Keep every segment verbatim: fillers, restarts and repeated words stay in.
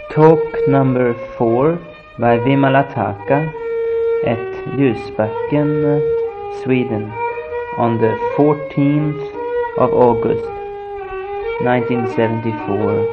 Talk number four by Vimalataka at Ljusbacken, Sweden, on the fourteenth of August, nineteen seventy-four.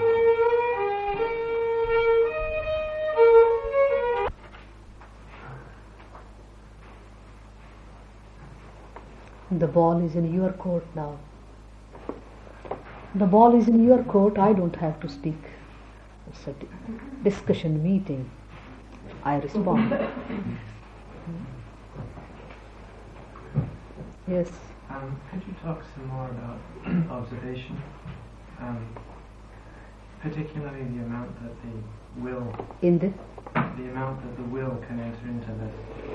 The ball is in your court now. The ball is in your court. I don't have to speak. It's a discussion meeting. I respond. Yes. Um, could you talk some more about observation, um, particularly the amount that the will, In the the amount that the will can enter into this?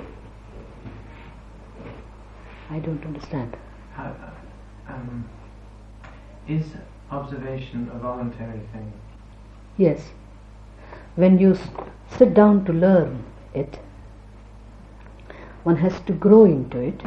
I don't understand. How, um, is observation a voluntary thing? Yes. When you s- sit down to learn it, one has to grow into it.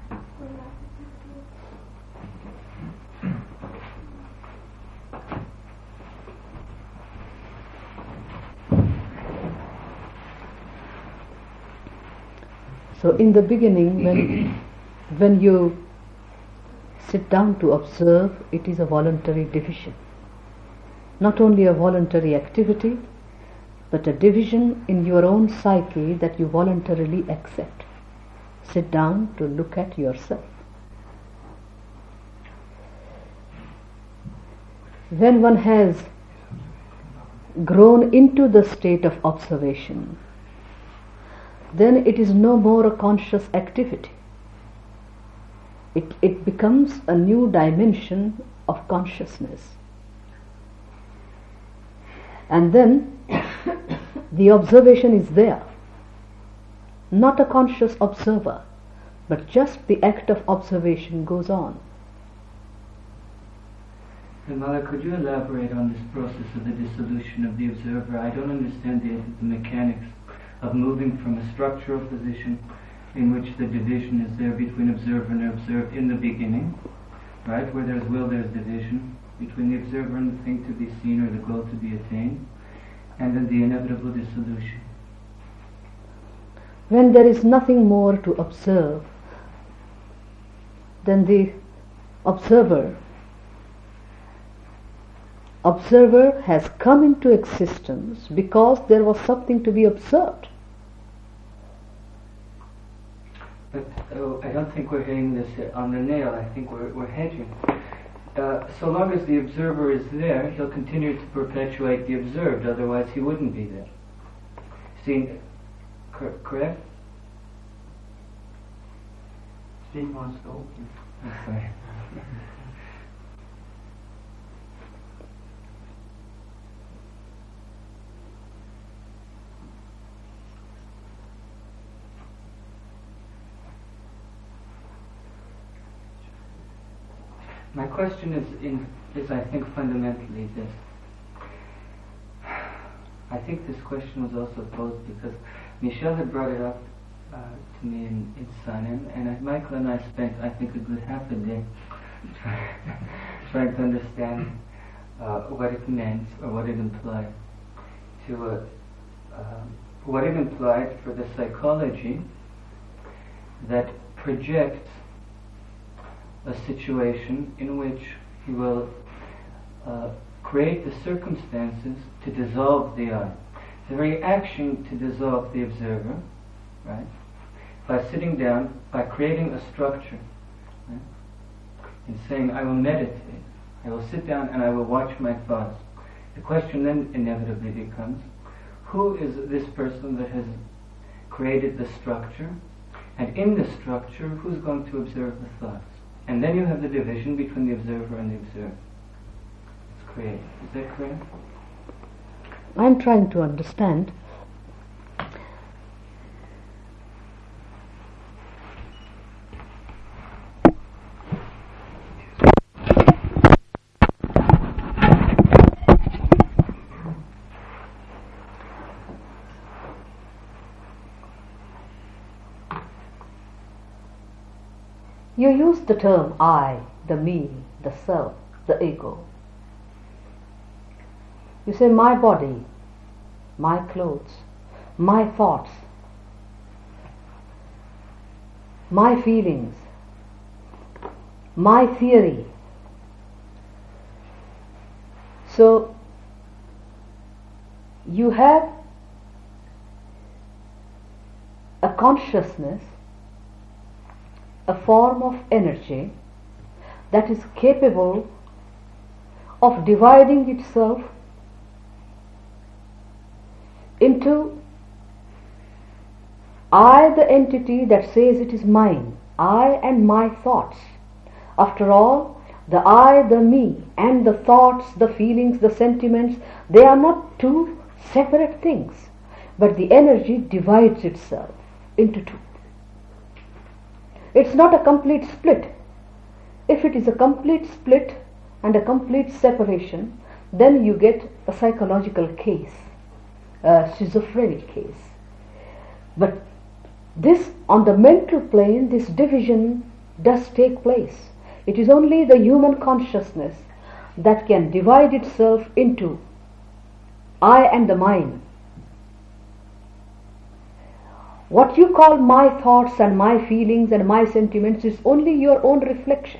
So in the beginning, when when you sit down to observe, it is a voluntary division. Not only a voluntary activity, but a division in your own psyche that you voluntarily accept. Sit down to look at yourself. When one has grown into the state of observation, then it is no more a conscious activity. It, it becomes a new dimension of consciousness. And then the observation is there. Not a conscious observer, but just the act of observation goes on. And Mother, could you elaborate on this process of the dissolution of the observer? I don't understand the, the mechanics of moving from a structural position in which the division is there between observer and observed in the beginning, right? Where there's will, there's division between the observer and the thing to be seen or the goal to be attained, and then the inevitable dissolution. When there is nothing more to observe, then the observer observer has come into existence because there was something to be observed. But oh, I don't think we're hitting this on the nail. I think we're, we're hedging. Uh, so long as the observer is there, he'll continue to perpetuate the observed, otherwise he wouldn't be there. See, cor- correct? Steve wants to open. I'm sorry. My question is, in, is I think fundamentally this. I think this question was also posed because Michel had brought it up uh, to me in, in Sanem, and I, Michael and I spent, I think, a good half a day trying to understand uh, what it meant or what it implied. To uh, um, what it implied for the psychology that projects a situation in which he will uh, create the circumstances to dissolve the I. The very action to dissolve the observer, right? By sitting down, by creating a structure, right? And saying, I will meditate, I will sit down and I will watch my thoughts. The question then inevitably becomes, who is this person that has created the structure? And in the structure, who's going to observe the thoughts? And then you have the division between the observer and the observed. It's created. Is that clear? I'm trying to understand. You use the term I, the me, the self, the ego. You say my body, my clothes, my thoughts, my feelings, my theory. So you have a consciousness, a form of energy that is capable of dividing itself into I, the entity that says it is mine, I and my thoughts. After all, the I, the me, and the thoughts, the feelings, the sentiments, they are not two separate things, but the energy divides itself into two. It's not a complete split. If it is a complete split and a complete separation, then you get a psychological case, a schizophrenic case. But this, on the mental plane, this division does take place. It is only the human consciousness that can divide itself into I and the mine. What you call my thoughts and my feelings and my sentiments is only your own reflection.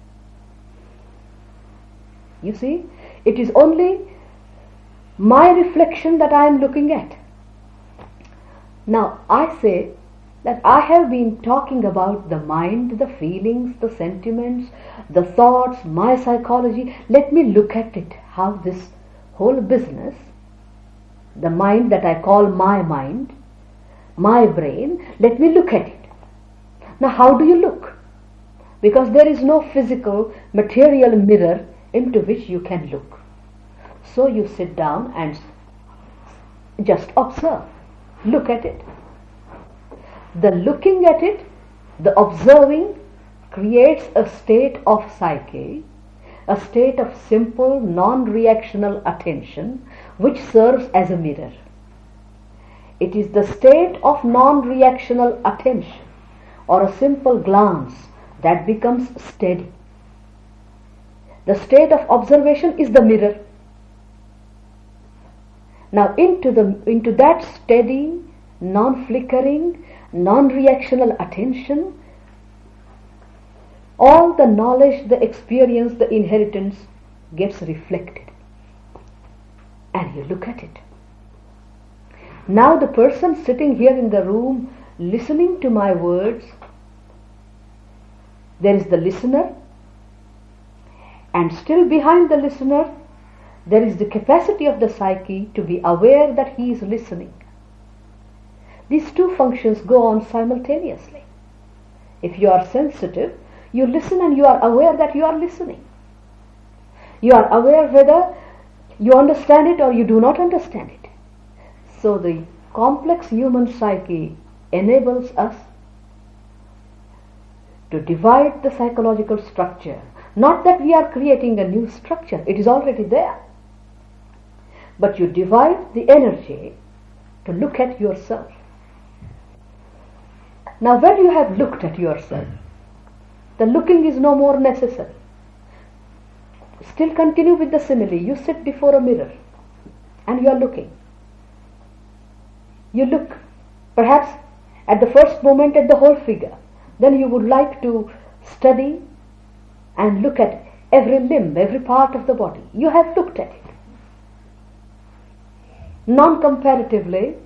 You see, it is only my reflection that I am looking at. Now, I say that I have been talking about the mind, the feelings, the sentiments, the thoughts, my psychology. Let me look at it, how this whole business, the mind that I call my mind, my brain, let me look at it. Now, how do you look? Because there is no physical, material mirror into which you can look. So you sit down and just observe, look at it. The looking at it, the observing, creates a state of psyche, a state of simple, non-reactional attention, which serves as a mirror. It is the state of non-reactional attention, or a simple glance, that becomes steady. The state of observation is the mirror. Now, into the into that steady, non-flickering, non-reactional attention, all the knowledge, the experience, the inheritance gets reflected. And you look at it. Now the person sitting here in the room, listening to my words, there is the listener, and still behind the listener, there is the capacity of the psyche to be aware that he is listening. These two functions go on simultaneously. If you are sensitive, you listen and you are aware that you are listening. You are aware whether you understand it or you do not understand it. So the complex human psyche enables us to divide the psychological structure. Not that we are creating a new structure, it is already there. But you divide the energy to look at yourself. Now when you have looked at yourself, the looking is no more necessary. Still continue with the simile. You sit before a mirror and you are looking. You look perhaps at the first moment at the whole figure. Then you would like to study and look at every limb, every part of the body. You have looked at it. Non-comparatively,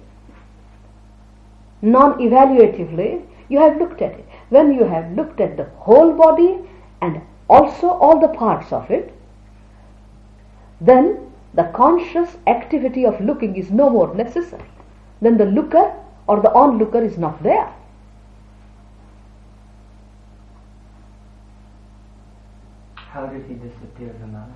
non-evaluatively, you have looked at it. When you have looked at the whole body and also all the parts of it, then the conscious activity of looking is no more necessary. Then the looker or the onlooker is not there. How did he disappear, Vimala?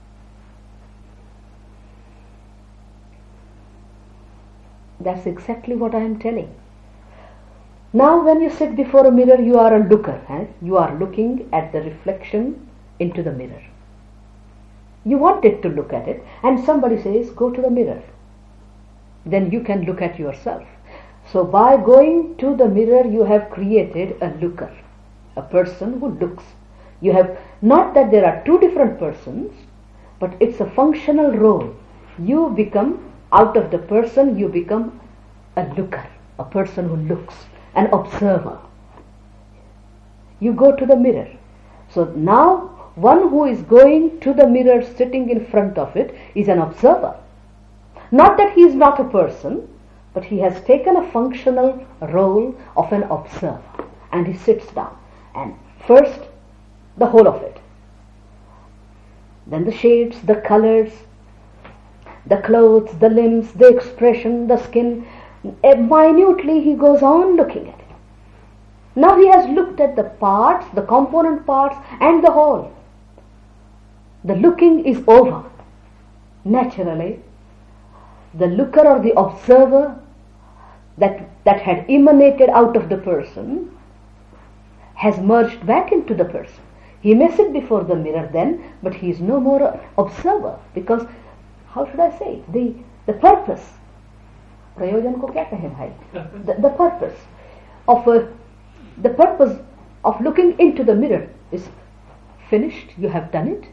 That's exactly what I am telling. Now when you sit before a mirror, you are a looker. Eh? You are looking at the reflection into the mirror. You wanted to look at it, and somebody says, go to the mirror. Then you can look at yourself. So by going to the mirror, you have created a looker, a person who looks. You have, not that there are two different persons, but it's a functional role. You become out of the person you become a looker, a person who looks, an observer. You go to the mirror. So now one who is going to the mirror, sitting in front of it, is an observer. Not that he is not a person, but he has taken a functional role of an observer, and he sits down. And first, the whole of it. Then the shades, the colors, the clothes, the limbs, the expression, the skin. Minutely he goes on looking at it. Now he has looked at the parts, the component parts, and the whole. The looking is over. Naturally, the looker or the observer that, that had emanated out of the person has merged back into the person. He may sit before the mirror then, but he is no more an observer, because, how should I say, the, the purpose, prayojan ko kya kahe bhai? The, the purpose of a, the purpose of looking into the mirror is finished. You have done it.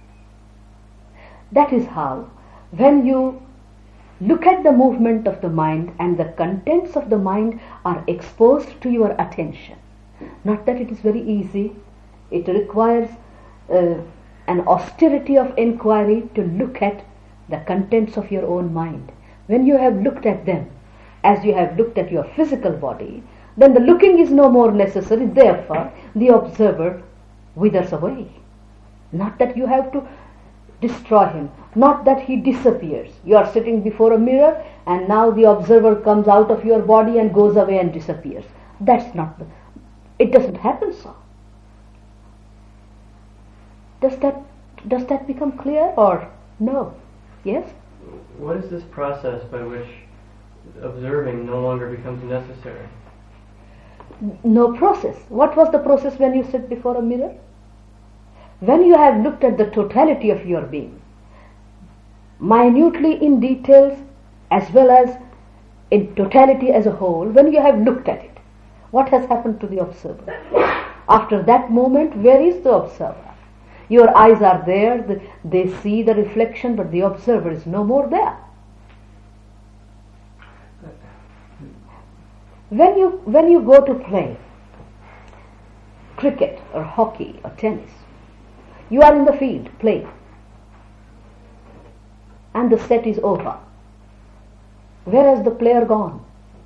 That is how, when you look at the movement of the mind and the contents of the mind are exposed to your attention. Not that it is very easy. It requires uh, an austerity of inquiry to look at the contents of your own mind. When you have looked at them, as you have looked at your physical body, then the looking is no more necessary. Therefore, the observer withers away. Not that you have to destroy him, not that he disappears. You are sitting before a mirror and now the observer comes out of your body and goes away and disappears. That's not the, it doesn't happen so. Does that does that become clear or no? Yes? What is this process by which observing no longer becomes necessary? No process. What was the process when you sit before a mirror? When you have looked at the totality of your being, minutely in details as well as in totality as a whole, when you have looked at it, what has happened to the observer? After that moment, where is the observer? Your eyes are there, they see the reflection, but the observer is no more there. When you, when you go to play cricket or hockey or tennis, you are in the field playing and the set is over. Where has the player gone?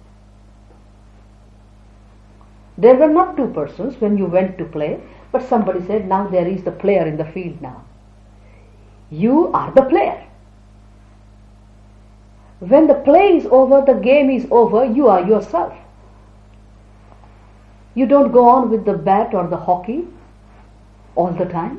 There were not two persons when you went to play, but somebody said, now there is the player in the field now. You are the player. When the play is over, the game is over, you are yourself. You don't go on with the bat or the hockey all the time.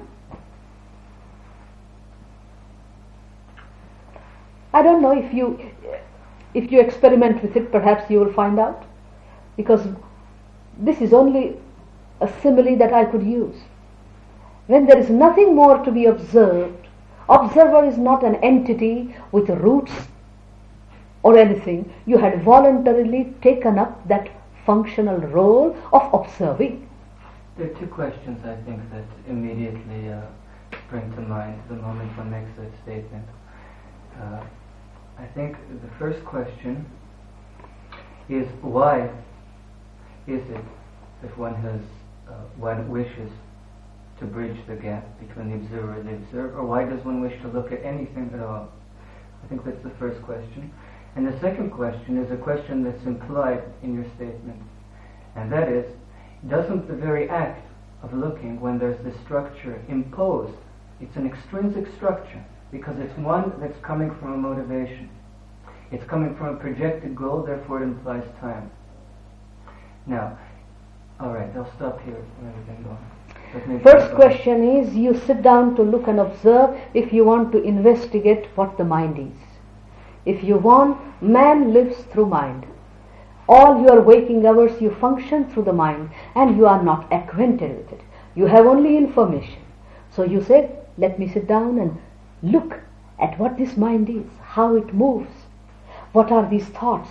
I don't know if you if you experiment with it, perhaps you will find out, because this is only a simile that I could use. When there is nothing more to be observed, observer is not an entity with roots or anything. You had voluntarily taken up that functional role of observing. There are two questions, I think, that immediately uh, spring to mind the moment one makes that statement. Uh, I think the first question is, why is it that one has, uh, one wishes to bridge the gap between the observer and the observer, or why does one wish to look at anything at all? I think that's the first question. And the second question is a question that's implied in your statement, and that is, doesn't the very act of looking, when there's this structure imposed, it's an extrinsic structure, because it's one that's coming from a motivation. It's coming from a projected goal, therefore it implies time. Now, alright, I'll stop here. First question is, you sit down to look and observe if you want to investigate what the mind is. If you want, man lives through mind. All your waking hours you function through the mind, and you are not acquainted with it. You have only information. So you said, let me sit down and look at what this mind is, how it moves, what are these thoughts.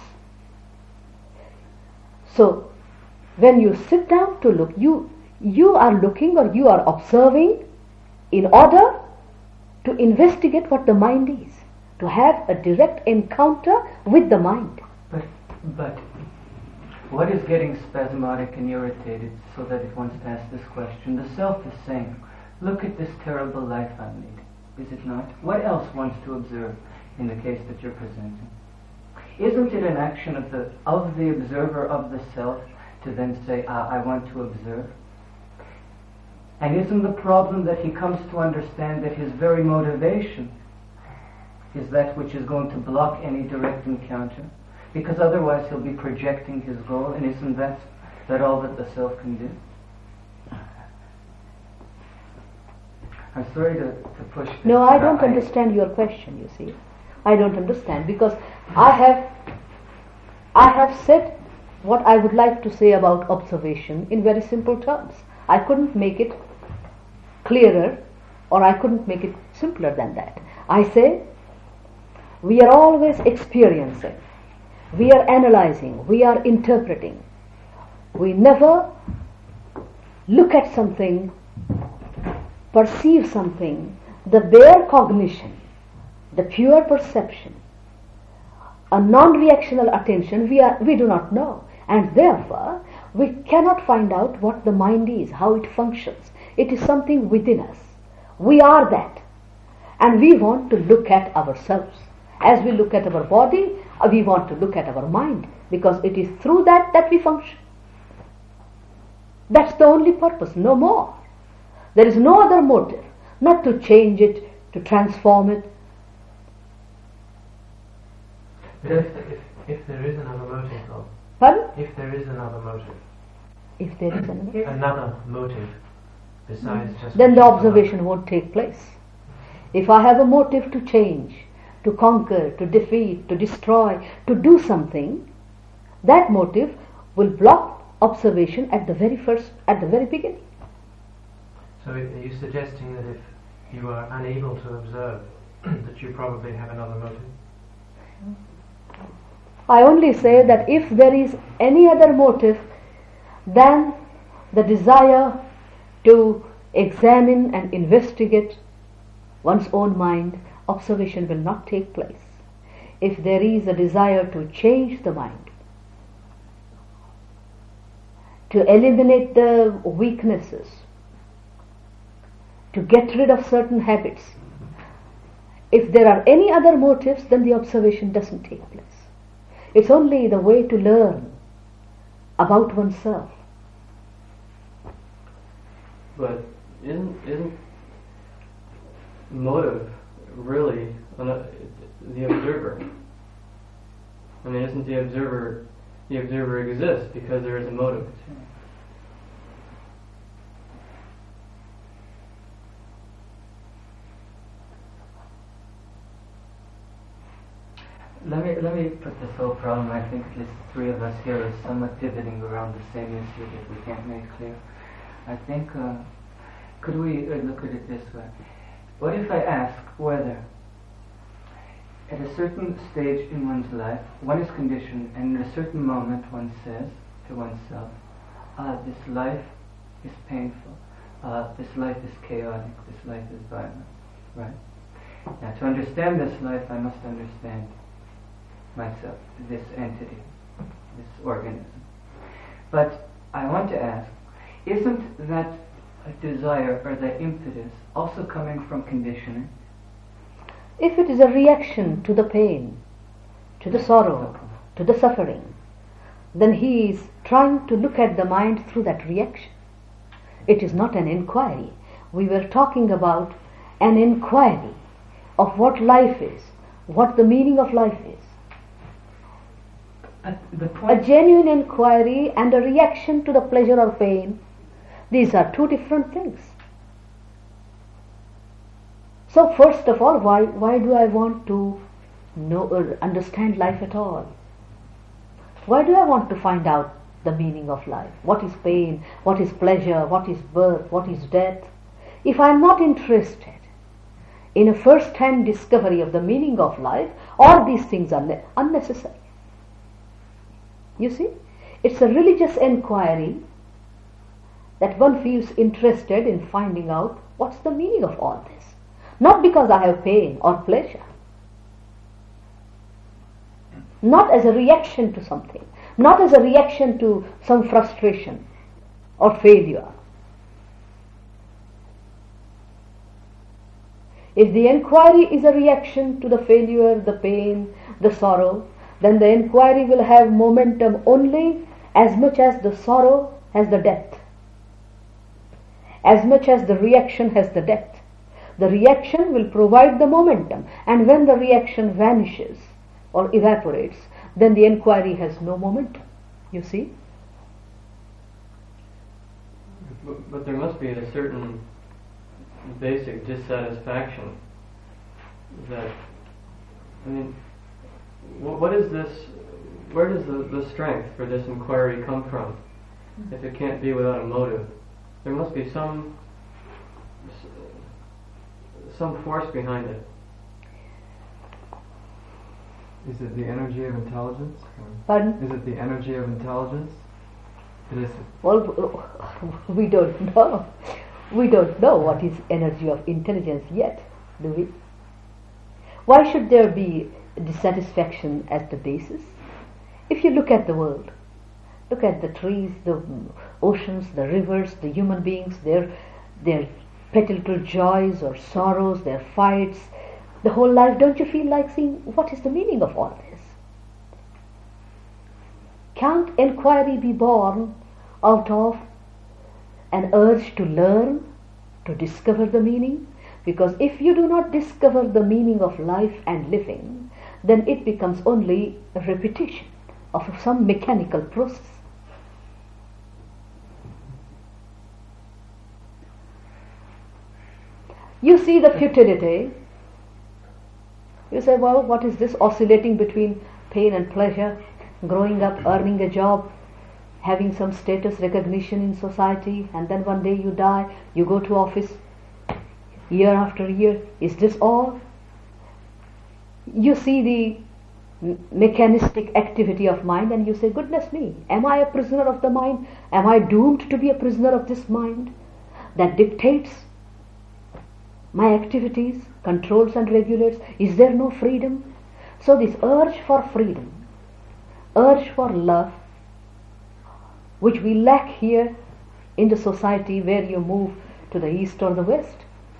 So when you sit down to look, you you are looking or you are observing in order to investigate what the mind is. to have a direct encounter with the mind. But, but what is getting spasmodic and irritated so that it wants to ask this question? The self is saying, look at this terrible life I'm leading, is it not? What else wants to observe in the case that you're presenting? Isn't it an action of the of the observer of the self to then say, ah, I want to observe? And isn't the problem that he comes to understand that his very motivation is that which is going to block any direct encounter? Because otherwise he'll be projecting his goal, and isn't that, that all that the self can do? I'm sorry to, to push this. No, I don't I, understand your question, you see. I don't understand, because I have I have said what I would like to say about observation in very simple terms. I couldn't make it clearer, or I couldn't make it simpler than that. I say we are always experiencing, we are analyzing, we are interpreting. We never look at something, perceive something, the bare cognition, the pure perception, a non-reactional attention, we are we do not know, and therefore we cannot find out what the mind is, how it functions. It is something within us. We are that, and we want to look at ourselves. As we look at our body, we want to look at our mind, because it is through that that we function. That's the only purpose, no more. There is no other motive, not to change it, to transform it. But if, if, if there is another motive, though. Pardon? If there is another motive. If there is another. Another motive besides mm. just. Then the observation won't take place. If I have a motive to change, to conquer, to defeat, to destroy, to do something, that motive will block observation at the very first, at the very beginning. So are you suggesting that if you are unable to observe, that you probably have another motive? I only say that if there is any other motive than the desire to examine and investigate one's own mind, observation will not take place. If there is a desire to change the mind, to eliminate the weaknesses, to get rid of certain habits, if there are any other motives, then the observation doesn't take place. It's only the way to learn about oneself. But isn't isn't motive really an, the observer? I mean, isn't the observer the observer exists because there is a motive? Let me let me put this whole problem. I think at least three of us here are somewhat pivoting around the same issue that we can't make clear. I think, uh, could we uh, look at it this way? What if I ask whether at a certain stage in one's life, one is conditioned, and at a certain moment one says to oneself, ah, this life is painful, uh, this life is chaotic, this life is violent, right? Now, to understand this life, I must understand myself, this entity, this organism. But I want to ask, isn't that desire or that impetus also coming from conditioning? If it is a reaction to the pain, to the sorrow, to the suffering, then he is trying to look at the mind through that reaction. It is not an inquiry. We were talking about an inquiry of what life is, what the meaning of life is. At the point a genuine inquiry and a reaction to the pleasure or pain, these are two different things. So first of all, why why do I want to know or understand life at all? Why do I want to find out the meaning of life? What is pain? What is pleasure? What is birth? What is death? If I am not interested in a first-hand discovery of the meaning of life, all these things are ne- unnecessary. You see, it's a religious inquiry that one feels interested in finding out what's the meaning of all this. Not because I have pain or pleasure, not as a reaction to something, not as a reaction to some frustration or failure. If the inquiry is a reaction to the failure, the pain, the sorrow, then the inquiry will have momentum only as much as the sorrow has the depth, as much as the reaction has the depth. The reaction will provide the momentum, and when the reaction vanishes or evaporates, then the inquiry has no momentum. You see? But, but there must be a certain basic dissatisfaction that, I mean, wh- what is this, where does the, the strength for this inquiry come from if it can't be without a motive? There must be some some force behind it. Is it the energy of intelligence? Pardon? Is it the energy of intelligence? It is. Well, we don't know. We don't know what is energy of intelligence yet, do we? Why should there be dissatisfaction as the basis? If you look at the world, look at the trees, the oceans, the rivers, the human beings, their their petty joys or sorrows, their fights, the whole life, don't you feel like seeing what is the meaning of all this? Can't inquiry be born out of an urge to learn, to discover the meaning? Because if you do not discover the meaning of life and living, then it becomes only a repetition of some mechanical process. You see the futility. You say, well, what is this oscillating between pain and pleasure, growing up, earning a job, having some status recognition in society, and then one day you die, you go to office year after year. Is this all? You see the mechanistic activity of mind and you say, goodness me, am I a prisoner of the mind? Am I doomed to be a prisoner of this mind that dictates my activities, controls and regulates? Is there no freedom? So this urge for freedom, urge for love, which we lack here in the society where you move to the east or the west,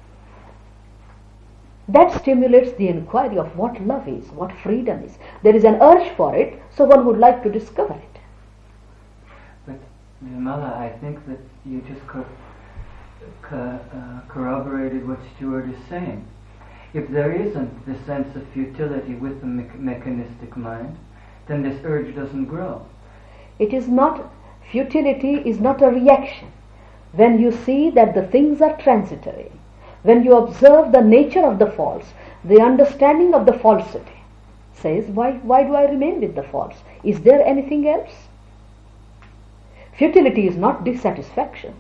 that stimulates the inquiry of what love is, what freedom is. There is an urge for it, so one would like to discover it. But Vimala, I think that you just co- co- uh, corroborated what Stuart is saying. If there isn't the sense of futility with the me- mechanistic mind, then this urge doesn't grow. It is not, futility is not a reaction. When you see that the things are transitory, when you observe the nature of the false, the understanding of the falsity says, why, why do I remain with the false? Is there anything else? Futility is not dissatisfaction.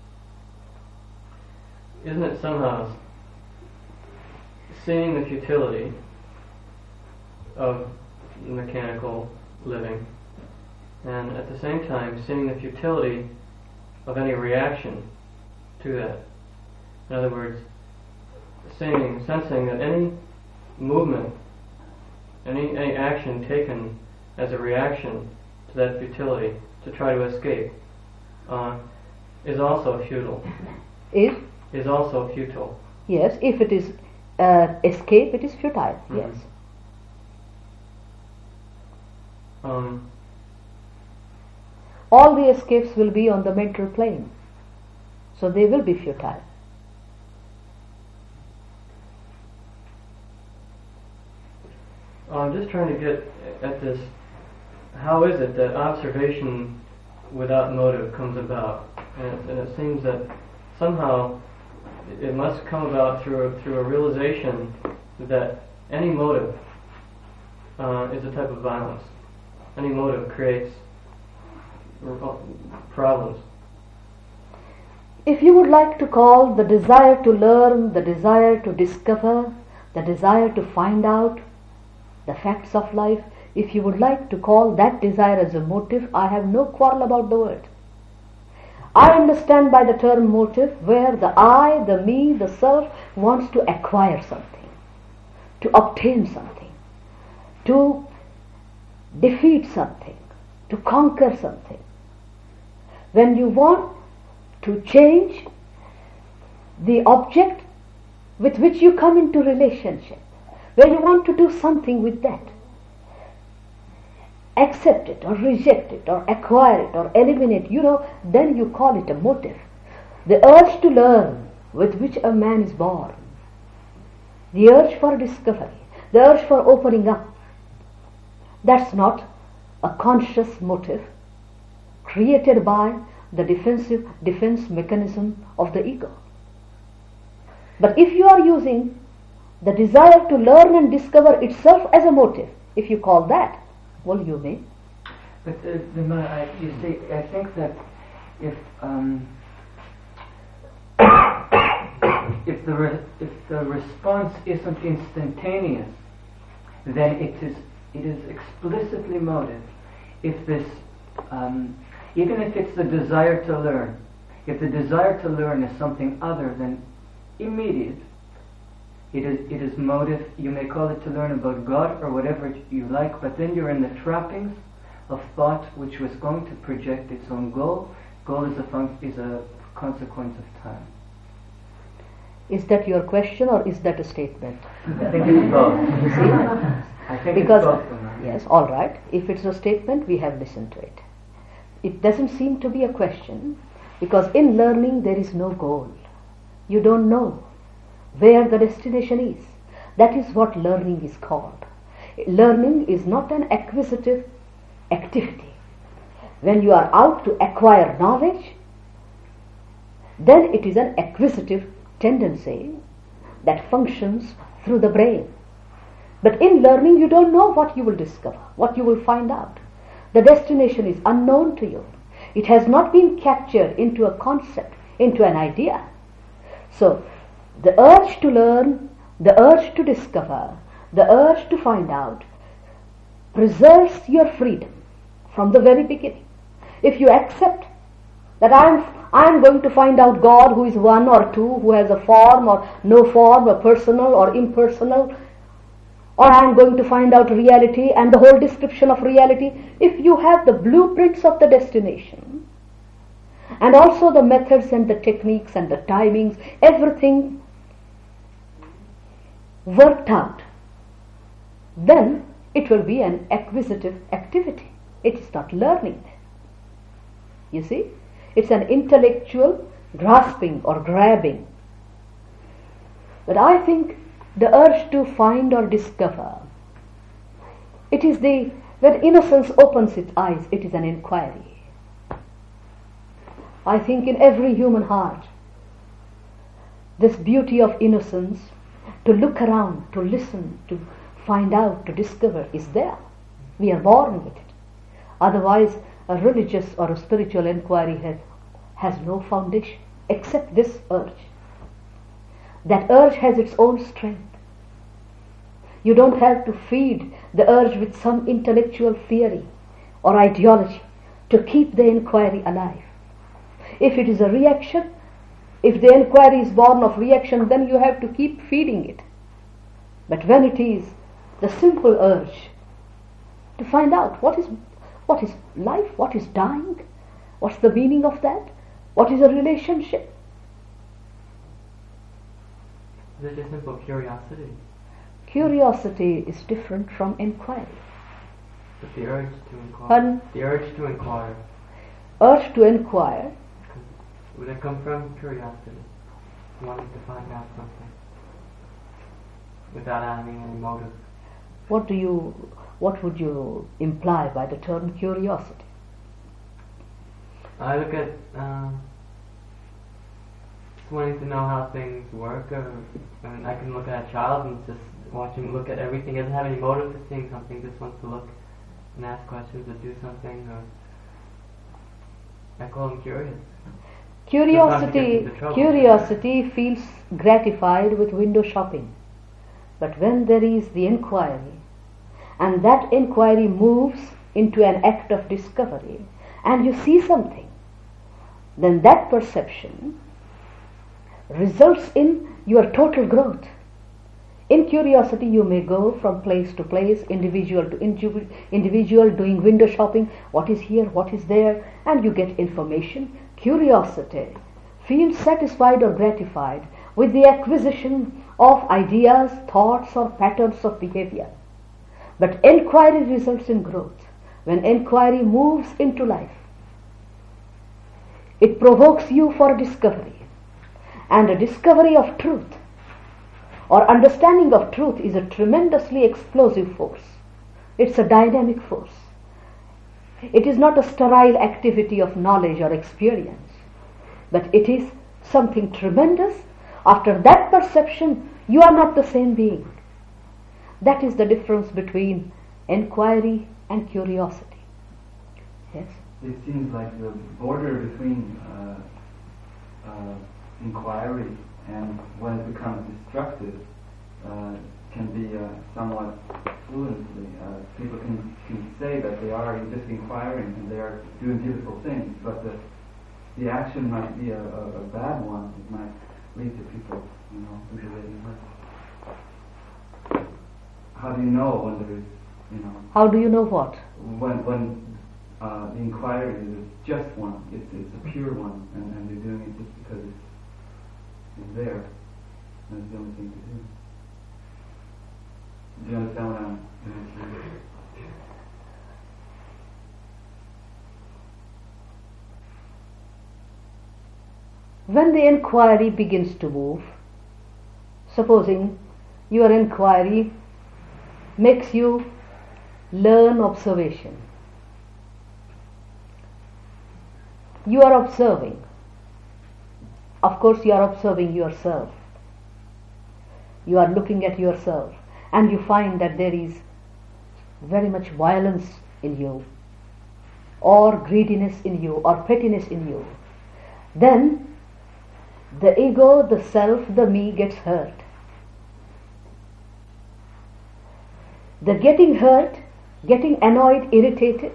Isn't it somehow seeing the futility of mechanical living, and at the same time seeing the futility of any reaction to that? In other words, seeing, sensing that any movement, any any action taken as a reaction to that futility, to try to escape, uh, is also futile. Is? Is also futile. Yes, if it is uh, escape, it is futile, Mm-hmm. yes. Um, All the escapes will be on the mental plane, so they will be futile. I'm just trying to get at this. How is it that observation without motive comes about? And it, and it seems that somehow it must come about through a, through a realization that any motive uh, is a type of violence. Any motive creates r- problems. If you would like to call the desire to learn, the desire to discover, the desire to find out the facts of life, if you would like to call that desire as a motive, I have no quarrel about the word. I understand by the term motive where the I, the me, the self wants to acquire something, to obtain something, to defeat something, to conquer something, when you want to change the object with which you come into relationship, where you want to do something with that, accept it or reject it or acquire it or eliminate, you know, then you call it a motive. The urge to learn with which a man is born, the urge for discovery, the urge for opening up, that's not a conscious motive created by the defensive defense mechanism of the ego. But if you are using the desire to learn and discover itself as a motive, if you call that, well, you may. But uh, the, I, you see, I think that if um, if the re- if the response isn't instantaneous, then it is it is explicitly motive. If this, um, even if it's the desire to learn, if the desire to learn is something other than immediate, it is it is motive. You may call it to learn about God or whatever you like, but then you're in the trappings of thought, which was going to project its own goal. Goal is a fun- is a consequence of time. Is that your question or is that a statement? I think it's both. You see? I think Because, it's both. yes, all right. If it's a statement, we have listened to it. It doesn't seem to be a question, because in learning there is no goal. You don't know where the destination is. That is what learning is called. Learning is not an acquisitive activity. When you are out to acquire knowledge, then it is an acquisitive tendency that functions through the brain. But in learning, you don't know what you will discover, what you will find out. The destination is unknown to you. It has not been captured into a concept, into an idea. So, the urge to learn, the urge to discover, the urge to find out preserves your freedom from the very beginning. If you accept that I am I am going to find out God, who is one or two, who has a form or no form, or personal or impersonal, or I am going to find out reality and the whole description of reality, if you have the blueprints of the destination, and also the methods and the techniques and the timings, everything worked out, then it will be an acquisitive activity. It is not learning. You see? It's an intellectual grasping or grabbing. But I think the urge to find or discover, it is the, when innocence opens its eyes, it is an inquiry. I think in every human heart, this beauty of innocence, to look around, to listen, to find out, to discover, is there. We are born with it. Otherwise, a religious or a spiritual inquiry has, has no foundation except this urge. That urge has its own strength. You don't have to feed the urge with some intellectual theory or ideology to keep the inquiry alive. If it is a reaction, if the inquiry is born of reaction, then you have to keep feeding it. But when it is the simple urge to find out what is what is life, what is dying, what's the meaning of that, what is a relationship. Is it just simple curiosity? Curiosity is different from inquiry. But the urge to inquire. Pardon? The urge to inquire. Urge to inquire. Would it come from curiosity? Wanting to find out something without having any motive. What do you, what would you imply by the term curiosity? I look at um, just wanting to know how things work, or I mean, I can look at a child and just watch him look at everything. He doesn't have any motive for seeing something. Just wants to look and ask questions or do something. Or I call him curious. Curiosity, curiosity feels gratified with window shopping. But when there is the inquiry, and that inquiry moves into an act of discovery, and you see something, then that perception results in your total growth. In curiosity, you may go from place to place, individual to individual, individual doing window shopping. What is here? What is there? And you get information. Curiosity feels satisfied or gratified with the acquisition of ideas, thoughts, or patterns of behavior. But inquiry results in growth. When inquiry moves into life, it provokes you for discovery. And a discovery of truth or understanding of truth is a tremendously explosive force. It's a dynamic force. It is not a sterile activity of knowledge or experience, but it is something tremendous. After that perception, you are not the same being. That is the difference between inquiry and curiosity. Yes? It seems like the border between uh, uh, inquiry and when it becomes destructive uh, can be uh, somewhat fluently. Uh, people can, can say that they are just inquiring and they are doing beautiful things, but the the action might be a, a, a bad one. It might lead to people, you know, mutilating her. How do you know when there is, you know? How do you know what? When when uh, the inquiry is just one, it's it's a pure one, and, and they're doing it just because it's is there, and it's the only thing to do. Do you understand what I'm saying? When the inquiry begins to move, supposing your inquiry makes you learn observation, you are observing. Of course, you are observing yourself. You are looking at yourself, and you find that there is very much violence in you, or greediness in you, or pettiness in you. Then the ego, the self, the me gets hurt. The getting hurt, getting annoyed, irritated,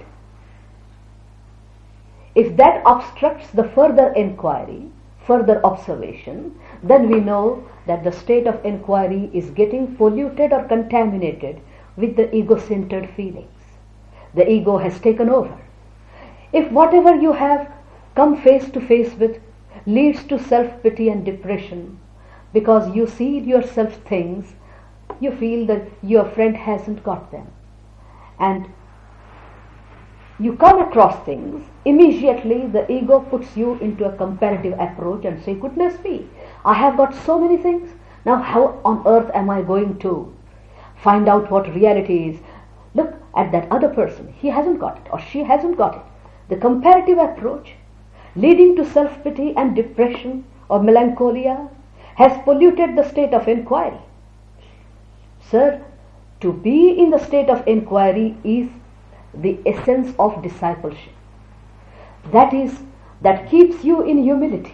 if that obstructs the further inquiry, further observation, then we know that the state of inquiry is getting polluted or contaminated with the ego-centered feelings. The ego has taken over. If whatever you have come face to face with leads to self-pity and depression, because you see yourself things, you feel that your friend hasn't got them, and you come across things, immediately the ego puts you into a comparative approach and say, goodness me, I have got so many things, now how on earth am I going to find out what reality is? Look at that other person, he hasn't got it or she hasn't got it. The comparative approach leading to self-pity and depression or melancholia has polluted the state of inquiry. Sir, to be in the state of inquiry is the essence of discipleship. That is, that keeps you in humility.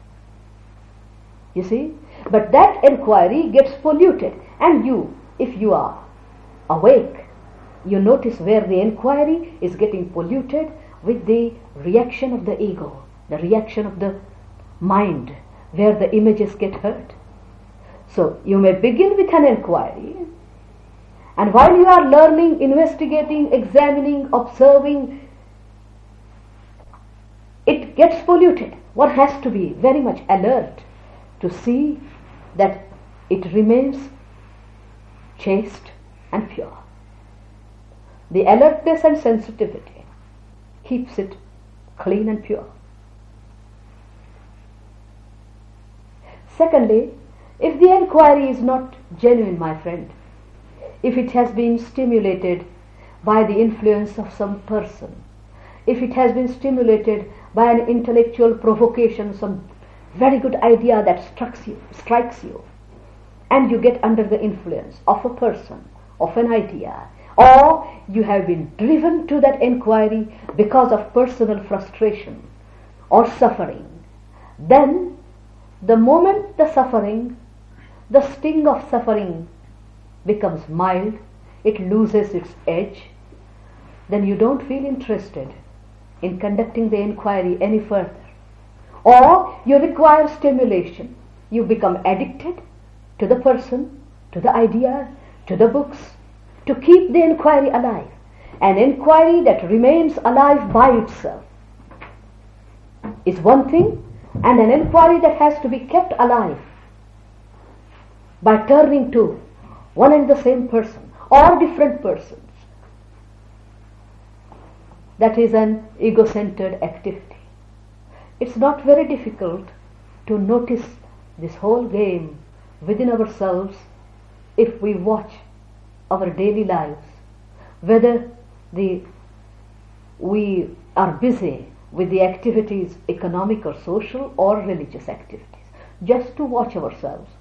You see? But that inquiry gets polluted, and you, if you are awake, you notice where the inquiry is getting polluted with the reaction of the ego, the reaction of the mind, where the images get hurt. So you may begin with an inquiry, and while you are learning, investigating, examining, observing, it gets polluted. One has to be very much alert to see that it remains chaste and pure. The alertness and sensitivity keeps it clean and pure. Secondly, if the inquiry is not genuine, my friend, if it has been stimulated by the influence of some person, if it has been stimulated by an intellectual provocation, some very good idea that strikes you, strikes you, and you get under the influence of a person, of an idea, or you have been driven to that inquiry because of personal frustration or suffering, then the moment the suffering, the sting of suffering becomes mild, it loses its edge, then you don't feel interested in conducting the inquiry any further. Or you require stimulation. You become addicted to the person to the ideas, to the books, to keep the inquiry alive. An inquiry that remains alive by itself is one thing, and an inquiry that has to be kept alive by turning to one and the same person or different persons, that is an ego-centered activity. It's not very difficult to notice this whole game within ourselves if we watch our daily lives, whether the we are busy with the activities, economic or social or religious activities, just to watch ourselves.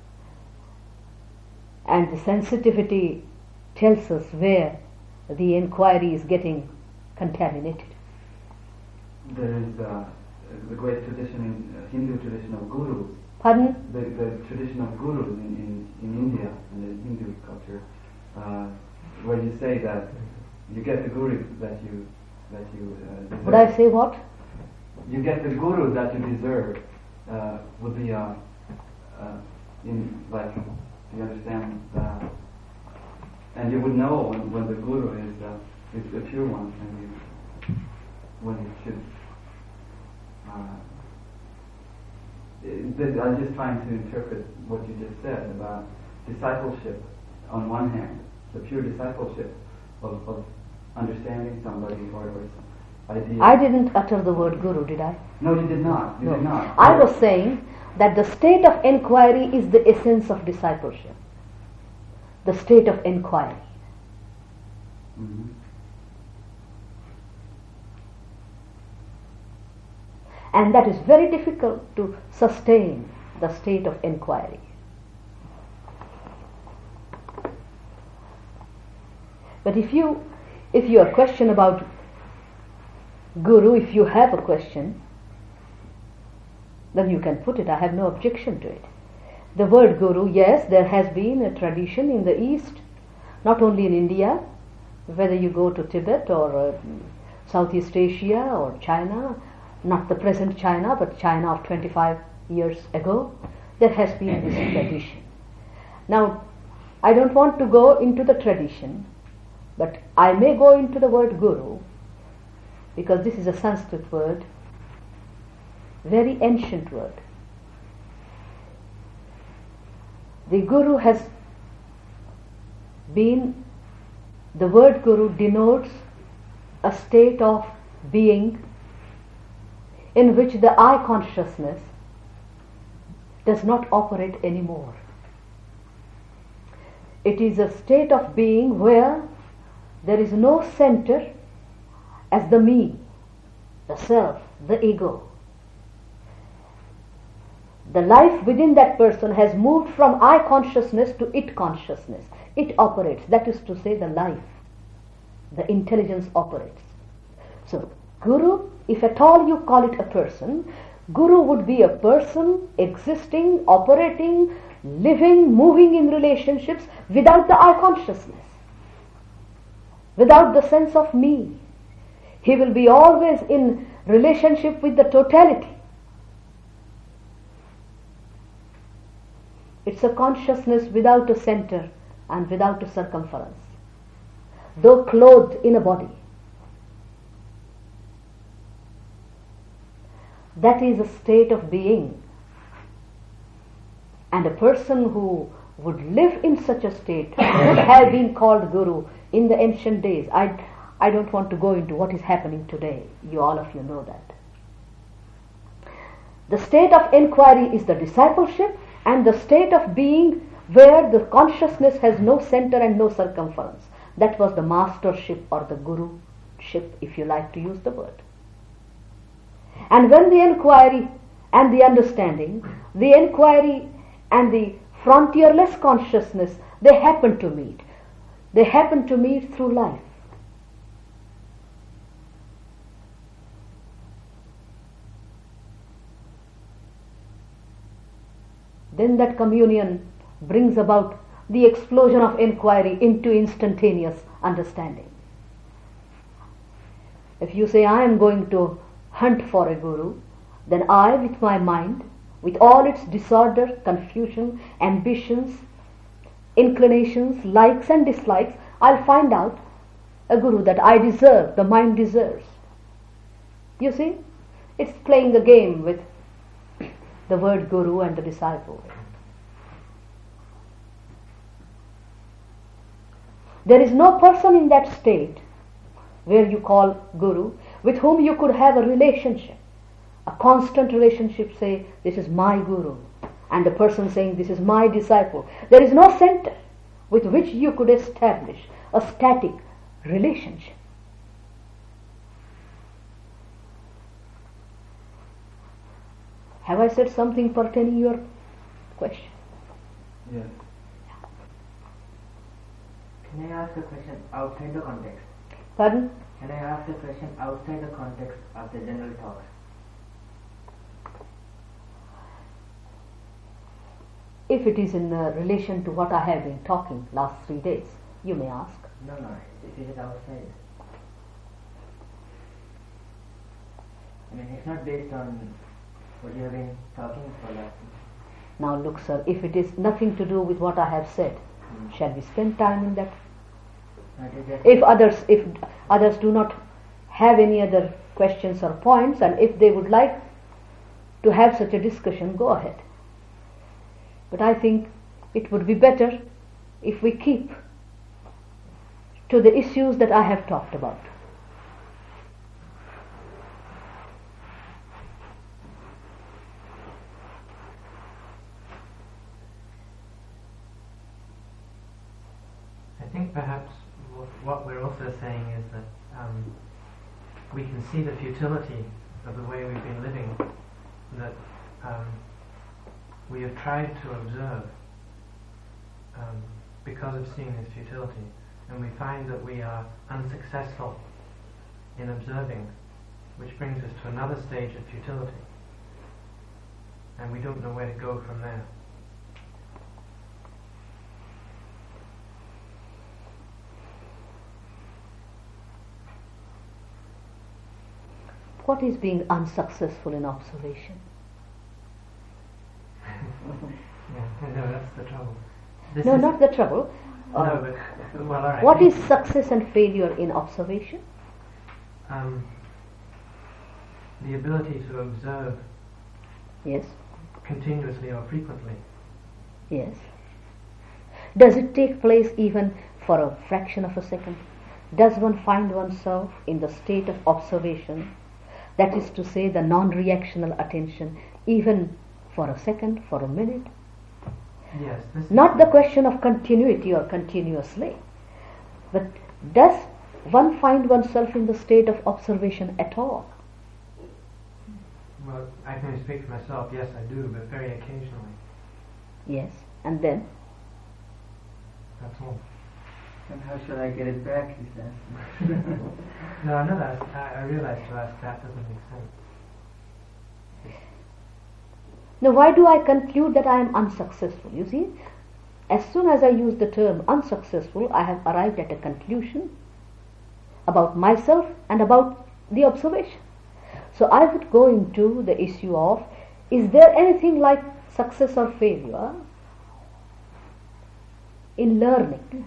And the sensitivity tells us where the inquiry is getting contaminated. There is uh, the great tradition in uh, Hindu tradition of gurus. Pardon? The, the tradition of gurus in, in, in India, in the Hindu culture, uh, where you say that you get the guru that you that you uh, deserve. Would I say what? You get the guru that you deserve. Uh, would be uh, uh, in like, do you understand that? And you would know when, when the guru is uh, is the pure one, and you when you should. Uh, it, I'm just trying to interpret what you just said about discipleship on one hand, the pure discipleship of, of understanding somebody or, or some idea. I didn't utter the word guru, did I? No, you did not. You no. did not. I was saying that the state of inquiry is the essence of discipleship. The state of inquiry. Mm-hmm. And that is very difficult to sustain the state of inquiry. But if you, if your question about guru, if you have a question, then you can put it. I have no objection to it. The word guru, yes, there has been a tradition in the East, not only in India, whether you go to Tibet or uh, Southeast Asia or China, not the present China, but China of twenty-five years ago, there has been this tradition. Now, I don't want to go into the tradition, but I may go into the word guru, because this is a Sanskrit word, very ancient word. The guru has been, the word guru denotes a state of being in which the I consciousness does not operate anymore. It is a state of being where there is no center as the me, the self, the ego. The life within that person has moved from I consciousness to it consciousness. It operates, that is to say the life, the intelligence operates. So guru, if at all you call it a person, guru would be a person existing, operating, living, moving in relationships without the I consciousness, without the sense of me. He will be always in relationship with the totality. It's a consciousness without a center and without a circumference, though clothed in a body. That is a state of being. And a person who would live in such a state would have been called guru in the ancient days. I, I don't want to go into what is happening today. You all of you know that. The state of inquiry is the discipleship, and the state of being where the consciousness has no center and no circumference. That was the mastership or the guruship, if you like to use the word. And when the inquiry and the understanding, the inquiry and the frontierless consciousness, they happen to meet. They happen to meet through life. Then that communion brings about the explosion of inquiry into instantaneous understanding. If you say, I am going to hunt for a guru, then I, with my mind, with all its disorder, confusion, ambitions, inclinations, likes and dislikes, I'll find out a guru that I deserve, the mind deserves. You see, it's playing a game with the word guru and the disciple. There is no person in that state where you call guru with whom you could have a relationship, a constant relationship, say, this is my guru, and the person saying, this is my disciple. There is no center with which you could establish a static relationship. Have I said something pertaining to your question? Yes. Can I ask a question outside the context? Pardon? Can I ask a question outside the context of the general talks? If it is in uh, relation to what I have been talking last three days, you may ask. No, no, if it is outside. I mean, it's not based on what you have been talking for last. Now look, sir, if it is nothing to do with what I have said, Hmm. shall we spend time in that? No, it is just If others, if others do not have any other questions or points, and if they would like to have such a discussion, go ahead. But I think it would be better if we keep to the issues that I have talked about. I think perhaps wh- what we're also saying is that um, we can see the futility of the way we've been living, that um, we have tried to observe um, because of seeing this futility, and we find that we are unsuccessful in observing, which brings us to another stage of futility, and we don't know where to go from there. What is being unsuccessful in observation? Yeah, no, that's the trouble. This No, is, not the trouble. No, Uh, but well, all right. what is success and failure in observation? um, the ability to observe Yes, continuously or frequently? yes. Does it take place even for a fraction of a second? Does one find oneself in the state of observation, that is to say the non-reactional attention, even for a second, for a minute? Yes. This is Not the question of continuity or continuously, but does one find oneself in the state of observation at all? Well, I can only speak for myself. Yes, I do, but very occasionally. Yes, and then? That's all. And how shall I get it back, he says. No, I'm not asked, I, I realize to ask that doesn't make sense. Now, why do I conclude that I am unsuccessful? You see, as soon as I use the term unsuccessful, I have arrived at a conclusion about myself and about the observation. So I would go into the issue of, is there anything like success or failure in learning?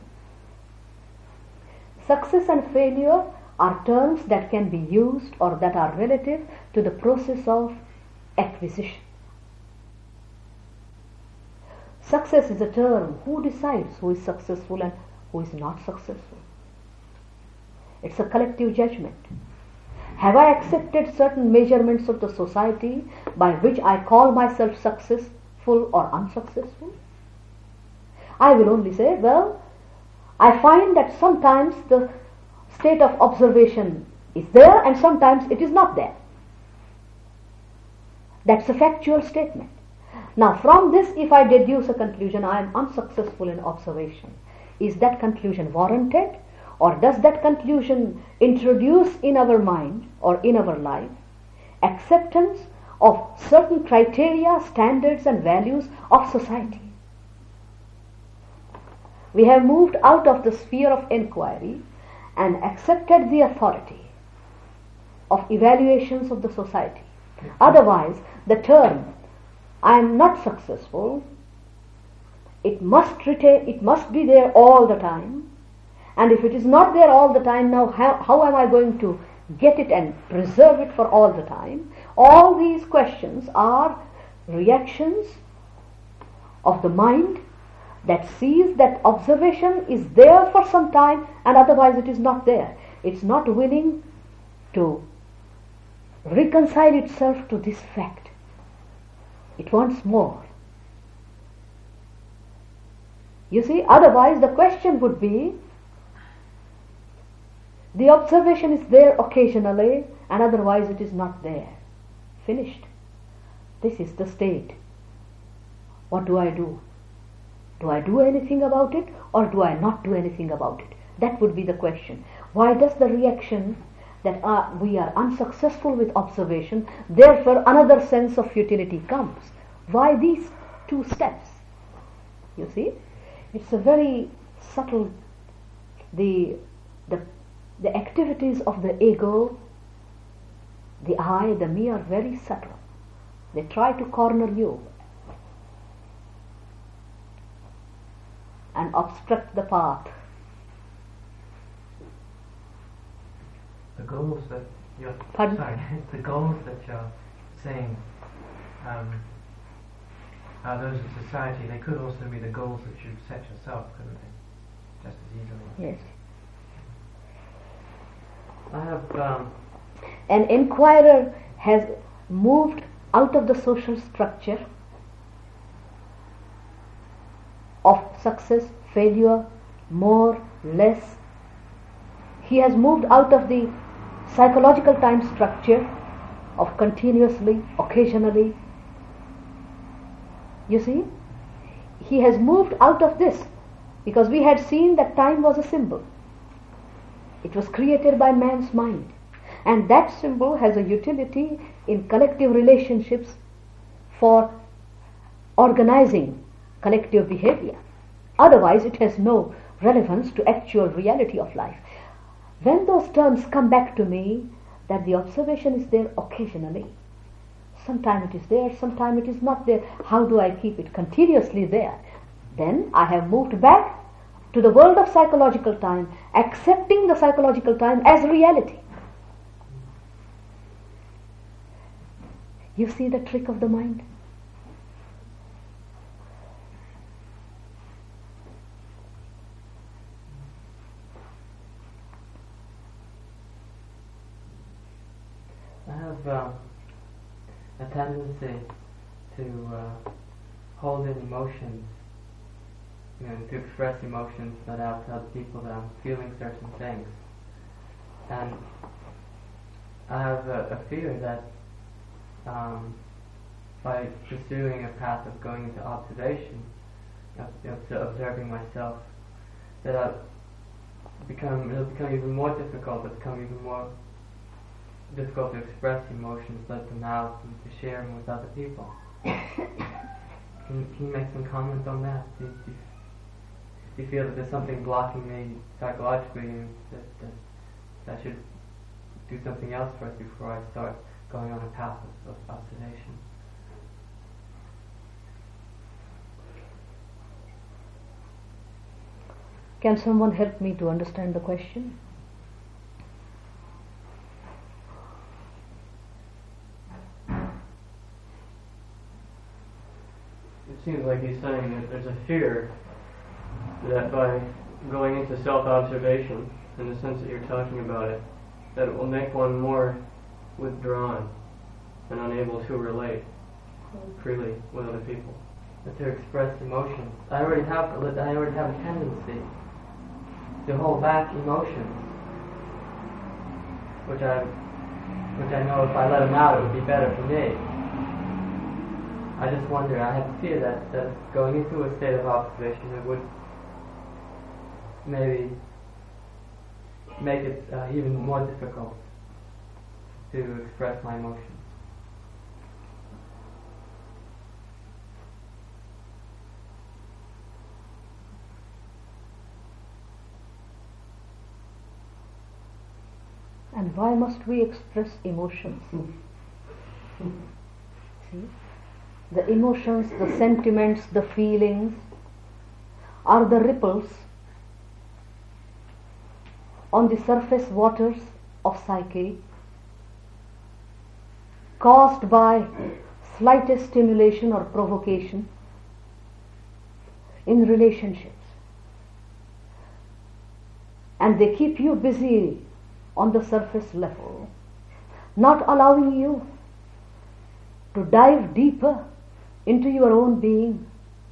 Success and failure are terms that can be used or that are relative to the process of acquisition. Success is a term. Who decides who is successful and who is not successful? It's a collective judgment. Have I accepted certain measurements of the society by which I call myself successful or unsuccessful? I will only say, well, I find that sometimes the state of observation is there and sometimes it is not there. That's a factual statement. Now, from this, if I deduce a conclusion, I am unsuccessful in observation. Is that conclusion warranted? Or does that conclusion introduce in our mind or in our life acceptance of certain criteria, standards and values of society? We have moved out of the sphere of inquiry and accepted the authority of evaluations of the society. Otherwise, the term I am not successful it must retain, it must be there all the time. And if it is not there all the time, now how, how am I going to get it and preserve it for all the time? All these questions are reactions of the mind that sees that observation is there for some time and otherwise it is not there. It's not willing to reconcile itself to this fact. It wants more. You see, otherwise the question would be, the observation is there occasionally and otherwise it is not there. Finished. This is the state. What do I do? Do I do anything about it or do I not do anything about it? That would be the question. Why does the reaction that uh, we are unsuccessful with observation, therefore another sense of futility comes? Why these two steps? You see, it's a very subtle, the the the activities of the ego, the I, the me are very subtle. They try to corner you and obstruct the path. The goals that you're Pardon? sorry, the goals that you're saying um, are those of society. They could also be the goals that you've set yourself, couldn't they? Just as easily. Yes. I have um, An inquirer has moved out of the social structure of success, failure, more, less. He has moved out of the psychological time structure of continuously, occasionally. You see, he has moved out of this because we had seen that time was a symbol. It was created by man's mind, and that symbol has a utility in collective relationships for organizing collective behavior. Otherwise it has no relevance to actual reality of life. When those terms come back to me, that the observation is there occasionally, sometime it is there, sometime it is not there, how do I keep it continuously there? Then I have moved back to the world of psychological time, accepting the psychological time as reality. You see the trick of the mind? I have uh, a tendency to uh, hold in emotions, you know, to express emotions that I have to other people that I'm feeling certain things. And I have a, a fear that um, by pursuing a path of going into observation, of, of observing myself, that I'll become, it'll become even more difficult, it'll become even more difficult to express emotions, let them out, and to share them with other people. Can, can you make some comment on that? Do, do, do you feel that there's something blocking me psychologically, and that, that, that I should do something else first before I start going on a path of, of observation? Can someone help me to understand the question? It seems like he's saying that there's a fear that by going into self-observation, in the sense that you're talking about it, that it will make one more withdrawn and unable to relate freely with other people. But to express emotions, I already have I already have a tendency to hold back emotions, which I which I know if I let them out, it would be better for me. I just wonder, I have a fear that, that going into a state of observation, it would maybe make it uh, even more difficult to express my emotions. And why must we express emotions? See? The emotions, the sentiments, the feelings, are the ripples on the surface waters of psyche caused by slightest stimulation or provocation in relationships. And they keep you busy on the surface level, not allowing you to dive deeper into your own being,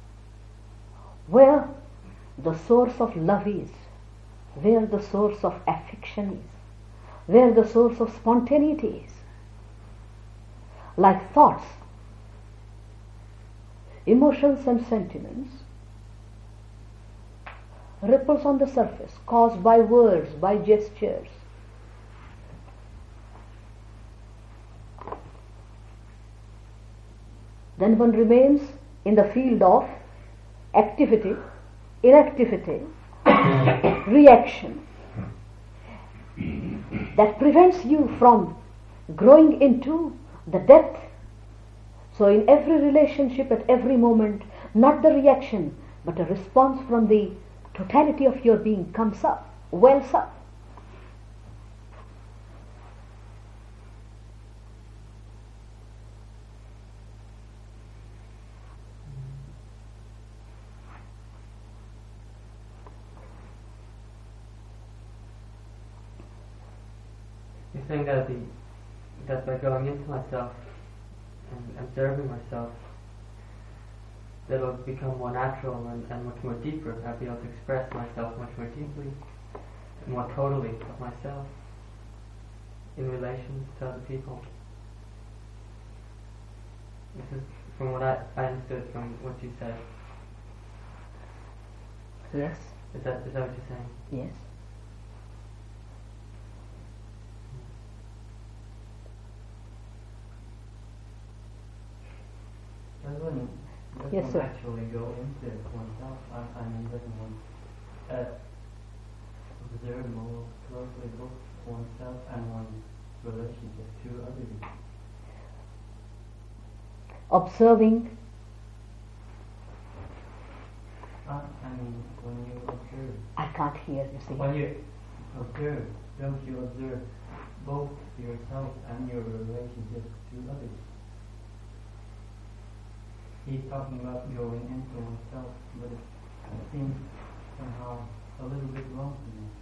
where the source of love is, where the source of affection is, where the source of spontaneity is. Like thoughts, emotions and sentiments, ripples on the surface caused by words, by gestures. Then one remains in the field of activity, inactivity, reaction, that prevents you from growing into the depth. So in every relationship, at every moment, not the reaction, but a response from the totality of your being comes up, wells up. You're saying that the that by going into myself and observing myself, that it'll become more natural and, and much more deeper. I'll be able to express myself much more deeply, more totally of myself in relation to other people. This is from what I, I understood from what you said. Yes. Is that is that what you're saying? Yes. Doesn't, doesn't Yes, sir. actually go into oneself. I, I mean, doesn't one uh, observe more closely both oneself and one's relationship to others? Observing. Uh, I mean, when you observe. I can't hear you see. When you observe, don't you observe both yourself and your relationship to others? He's talking about going into oneself, but it seems somehow a little bit wrong to me.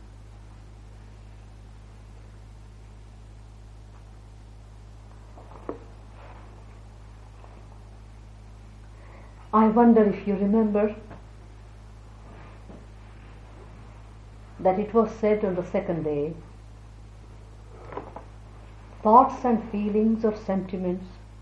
I wonder if you remember that it was said on the second day, thoughts and feelings or sentiments,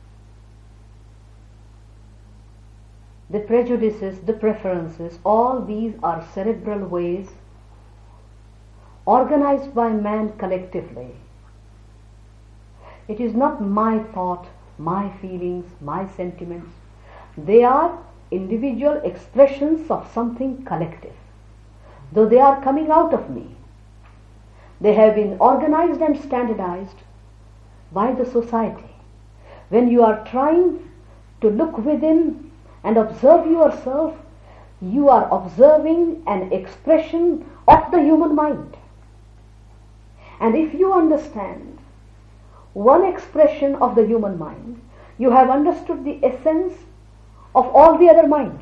the prejudices, the preferences, all these are cerebral ways organized by man collectively. It is not my thought, my feelings, my sentiments. They are individual expressions of something collective. Though they are coming out of me, they have been organized and standardized by the society. When you are trying to look within and observe yourself, you are observing an expression of the human mind. And if you understand one expression of the human mind, you have understood the essence of all the other minds.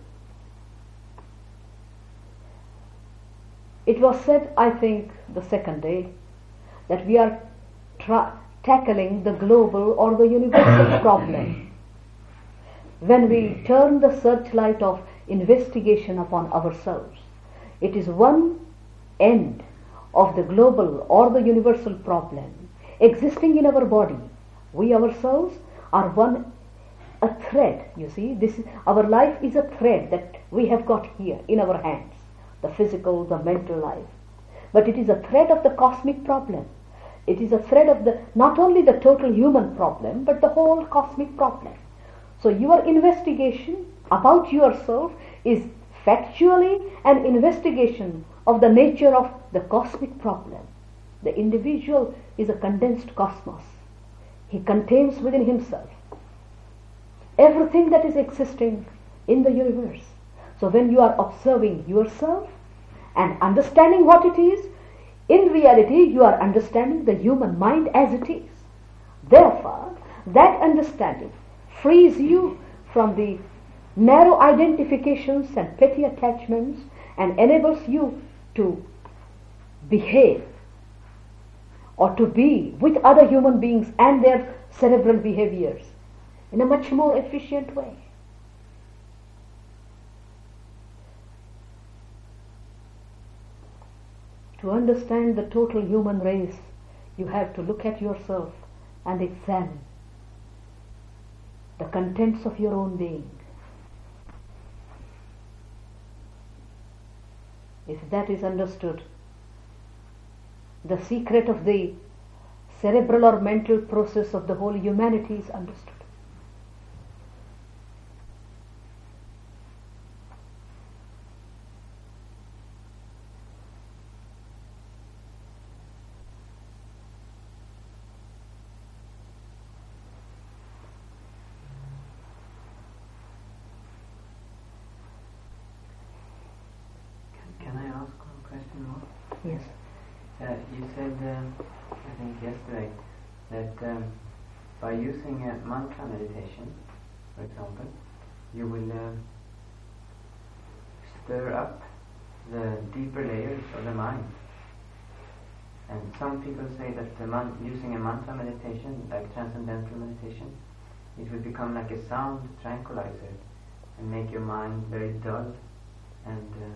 It was said, I think, the second day, that we are tra- tackling the global or the universal problem when we turn the searchlight of investigation upon ourselves. It is one end of the global or the universal problem existing in our body. We ourselves are one, a thread, you see. This is, our life is a thread that we have got here in our hands, the physical, the mental life. But it is a thread of the cosmic problem. It is a thread of the, not only the total human problem, but the whole cosmic problem. So your investigation about yourself is factually an investigation of the nature of the cosmic problem. The individual is a condensed cosmos. He contains within himself everything that is existing in the universe. So when you are observing yourself and understanding what it is, in reality you are understanding the human mind as it is. Therefore, that understanding frees you from the narrow identifications and petty attachments and enables you to behave or to be with other human beings and their cerebral behaviors in a much more efficient way. To understand the total human race, you have to look at yourself and examine the contents of your own being. If that is understood, the secret of the cerebral or mental process of the whole humanity is understood. Can I ask one question more? Yes. Uh, you said, um, I think yesterday, that um, by using a mantra meditation, for example, you will uh, stir up the deeper layers of the mind. And some people say that the man- using a mantra meditation, like transcendental meditation, it will become like a sound tranquilizer and make your mind very dull and uh,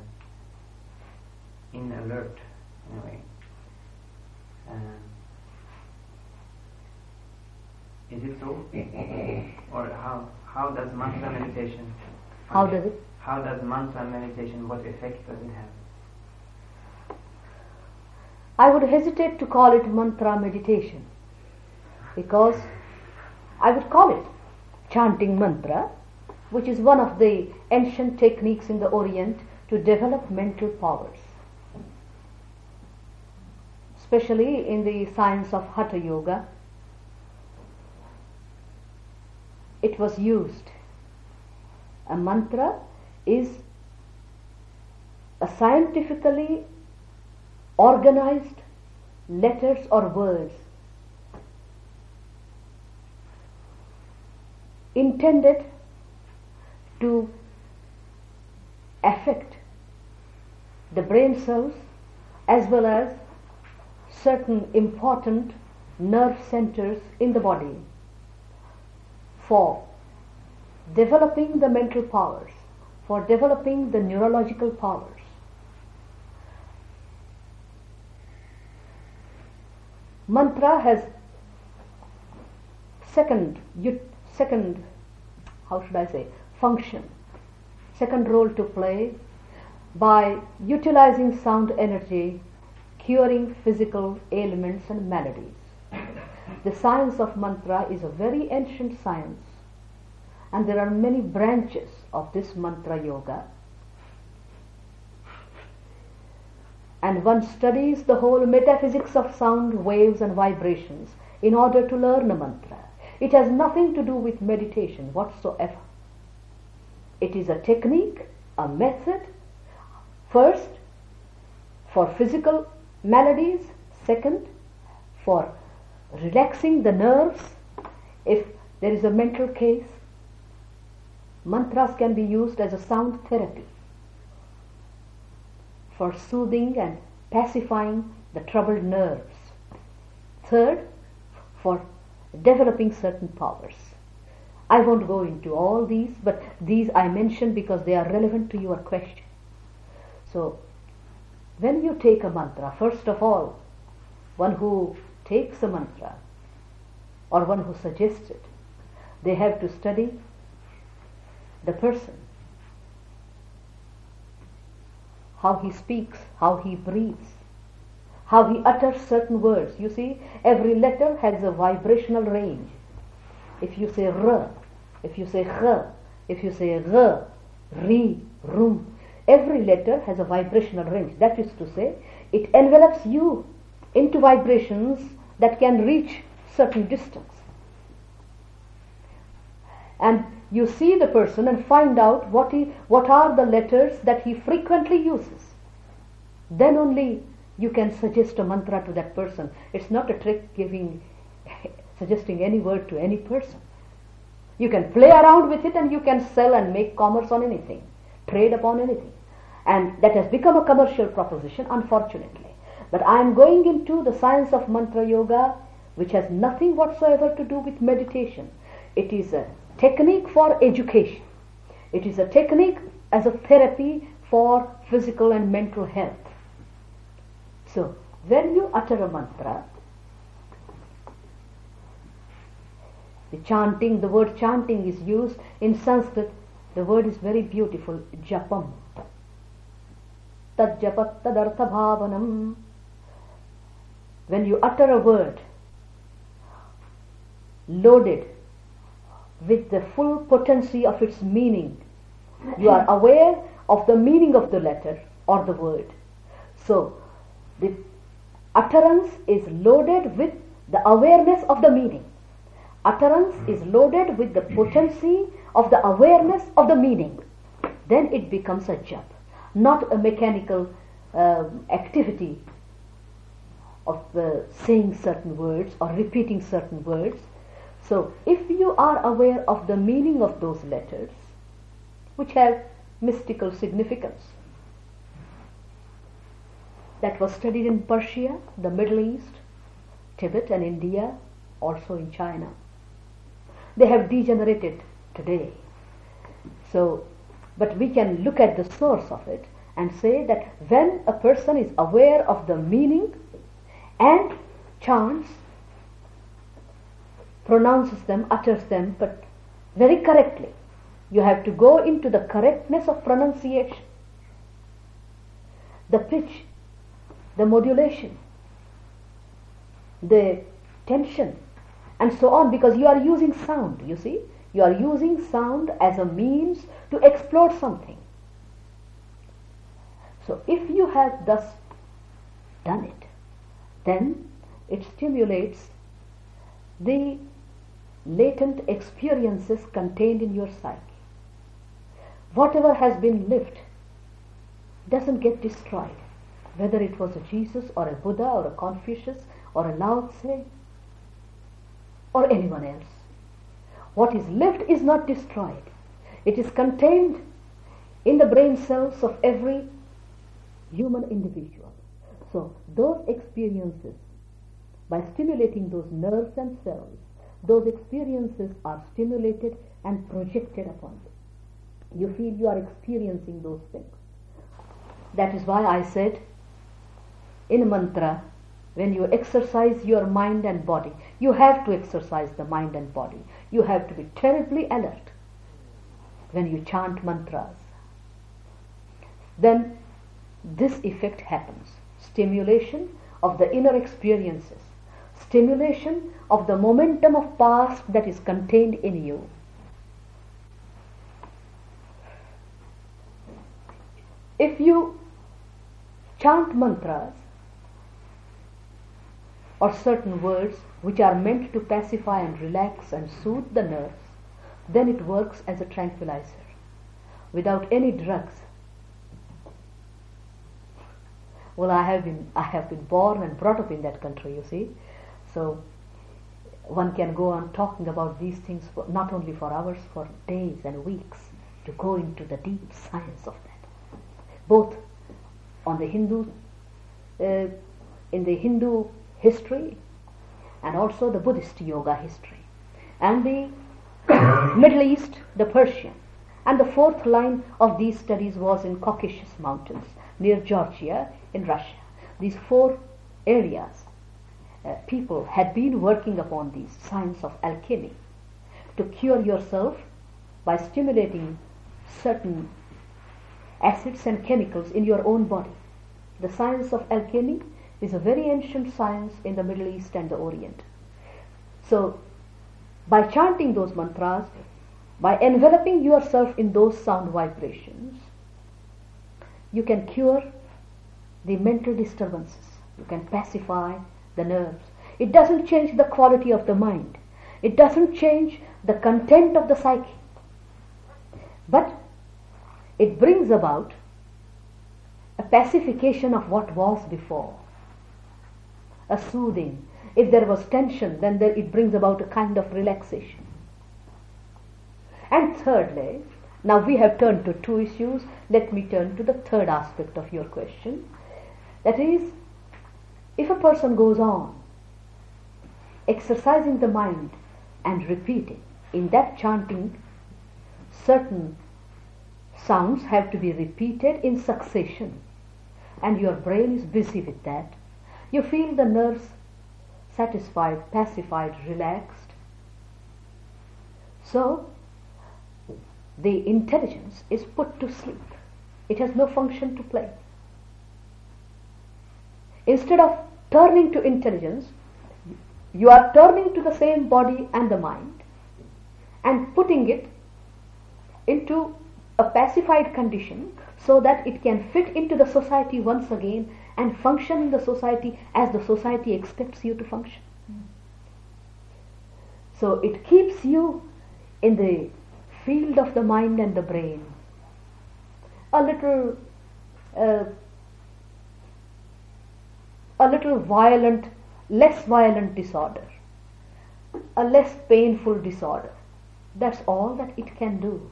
inalert in a way. Uh, is it so? Or how how does mantra meditation? How does it? How does mantra meditation? What effect does it have? I would hesitate to call it mantra meditation, because I would call it chanting mantra, which is one of the ancient techniques in the Orient to develop mental powers. Especially in the science of Hatha Yoga, it was used. A mantra is a scientifically organized letters or words intended to affect the brain cells as well as certain important nerve centers in the body for developing the mental powers, for developing the neurological powers. Mantra has second, second, how should I say, function, second role to play by utilizing sound energy, curing physical ailments and maladies. The science of mantra is a very ancient science, and there are many branches of this mantra yoga. And one studies the whole metaphysics of sound waves and vibrations in order to learn a mantra. It has nothing to do with meditation whatsoever. It is a technique, a method, first for physical maladies, second for relaxing the nerves. If there is a mental case, mantras can be used as a sound therapy for soothing and pacifying the troubled nerves. Third, for developing certain powers. I won't go into all these, but these I mention because they are relevant to your question. So, when you take a mantra, first of all, one who takes a mantra or one who suggests it, they have to study the person, how he speaks, how he breathes, how he utters certain words. You see, every letter has a vibrational range. If you say R, if you say H, if you say R, Ri, Rum, every letter has a vibrational range. That is to say, it envelops you into vibrations that can reach certain distance. And You see the person and find out what he, what are the letters that he frequently uses. Then only you can suggest a mantra to that person. It's not a trick giving, suggesting any word to any person. You can play around with it and you can sell and make commerce on anything, trade upon anything. And that has become a commercial proposition, unfortunately. But I am going into the science of mantra yoga, which has nothing whatsoever to do with meditation. It is a technique for education. It is a technique as a therapy for physical and mental health. So, when you utter a mantra, the chanting, the word chanting is used in Sanskrit. The word is very beautiful, japam. Tad japat tadartha bhavanam. When you utter a word loaded with the full potency of its meaning, you are aware of the meaning of the letter or the word. So, the utterance is loaded with the awareness of the meaning. Utterance is loaded with the potency of the awareness of the meaning. Then it becomes a jap, not a mechanical uh, activity of uh, saying certain words or repeating certain words. So, if you are aware of the meaning of those letters, which have mystical significance, that was studied in Persia, the Middle East, Tibet and India, also in China. They have degenerated today. So, but we can look at the source of it and say that when a person is aware of the meaning and chants, pronounces them, utters them, but very correctly. You have to go into the correctness of pronunciation, the pitch, the modulation, the tension, and so on, because you are using sound, you see. You are using sound as a means to explore something. So if you have thus done it, then it stimulates the latent experiences contained in your psyche. Whatever has been lived doesn't get destroyed, whether it was a Jesus or a Buddha or a Confucius or a Lao Tse or anyone else. What is lived is not destroyed. It is contained in the brain cells of every human individual. So those experiences, by stimulating those nerves and cells, those experiences are stimulated and projected upon you. You feel you are experiencing those things. That is why I said in mantra, when you exercise your mind and body, you have to exercise the mind and body. You have to be terribly alert when you chant mantras. Then this effect happens. Stimulation of the inner experiences. Stimulation of the momentum of past that is contained in you. If you chant mantras or certain words which are meant to pacify and relax and soothe the nerves, then it works as a tranquilizer without any drugs. Well, I have been I have been born and brought up in that country, you see. So one can go on talking about these things for, not only for hours, for days and weeks, to go into the deep science of that. Both on the Hindu, uh, in the Hindu history, and also the Buddhist yoga history, and the Middle East, the Persian. And the fourth line of these studies was in Caucasus Mountains, near Georgia, in Russia. These four areas, uh, people had been working upon the science of alchemy to cure yourself by stimulating certain acids and chemicals in your own body. The science of alchemy is a very ancient science in the Middle East and the Orient. So, by chanting those mantras, by enveloping yourself in those sound vibrations, you can cure the mental disturbances. You can pacify the nerves. It doesn't change the quality of the mind. It doesn't change the content of the psyche. it brings about a pacification of what was before, a soothing. If there was tension, then there it brings about a kind of relaxation. And thirdly, now we have turned to two issues, let me turn to the third aspect of your question. That is, if a person goes on exercising the mind and repeating, in that chanting, certain sounds have to be repeated in succession, and your brain is busy with that. You feel the nerves satisfied, pacified, relaxed. So, the intelligence is put to sleep. It has no function to play. Instead of turning to intelligence, you are turning to the same body and the mind and putting it into a pacified condition so that it can fit into the society once again and function in the society as the society expects you to function. So it keeps you in the field of the mind and the brain. A little uh, a little violent, less violent disorder, a less painful disorder. That's all that it can do.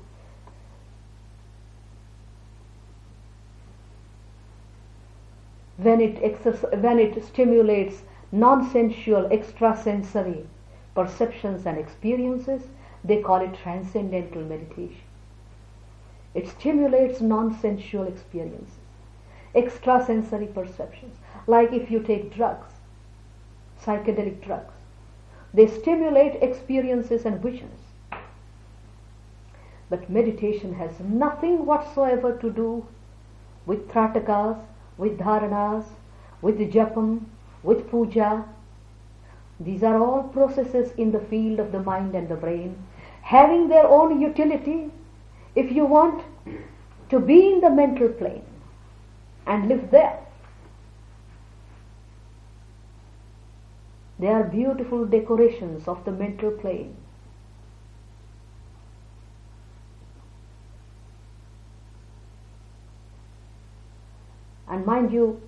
When it exerc- when it stimulates non-sensual, extrasensory perceptions and experiences, they call it transcendental meditation. It stimulates non-sensual experiences, extrasensory perceptions. Like if you take drugs, psychedelic drugs, they stimulate experiences and visions. But meditation has nothing whatsoever to do with tratakas, with dharanas, with japam, with puja. These are all processes in the field of the mind and the brain, having their own utility if you want to be in the mental plane and live there. They are beautiful decorations of the mental plane. And mind you,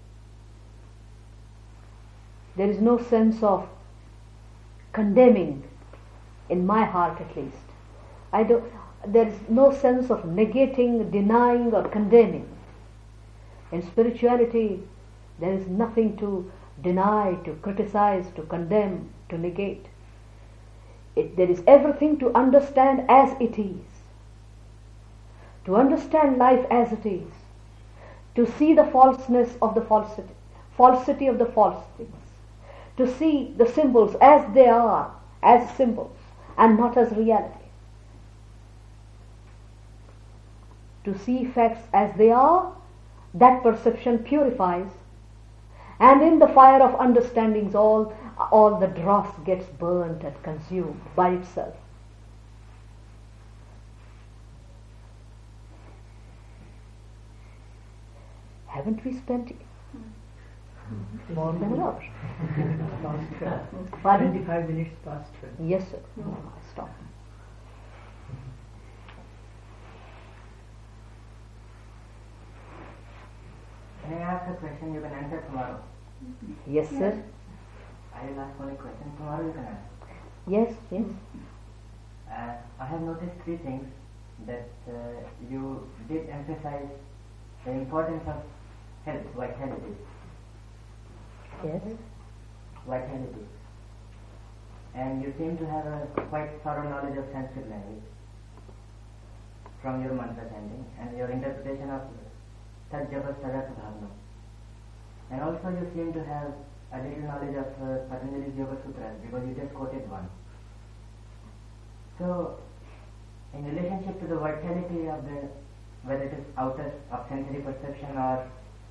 there is no sense of condemning, in my heart at least. I don't, there is no sense of negating, denying or condemning. In spirituality, there is nothing to deny, to criticize, to condemn, to negate. It, there is everything to understand as it is. To understand life as it is. To see the falseness of the falsity, falsity of the false things. To see the symbols as they are, as symbols, and not as reality. To see facts as they are, that perception purifies, and in the fire of understandings all, all the dross gets burnt and consumed by itself. Haven't we spent more than an hour? Pardon? twenty-five minutes past twelve. Yes, sir. No, I stop. Can I ask a question you can answer tomorrow? Yes, sir. I will ask one question tomorrow you can answer. Yes, yes. Uh, I have noticed three things that uh, you did emphasize the importance of health, vitality. Yes. Vitality. And you seem to have a quite thorough knowledge of Sanskrit language from your mantra chanting and your interpretation of Tat Japa Sadat Bhavna. And also you seem to have a little knowledge of uh, Patanjali's Yoga Sutras because you just quoted one. So, in relationship to the vitality of the, whether it is outer of sensory perception or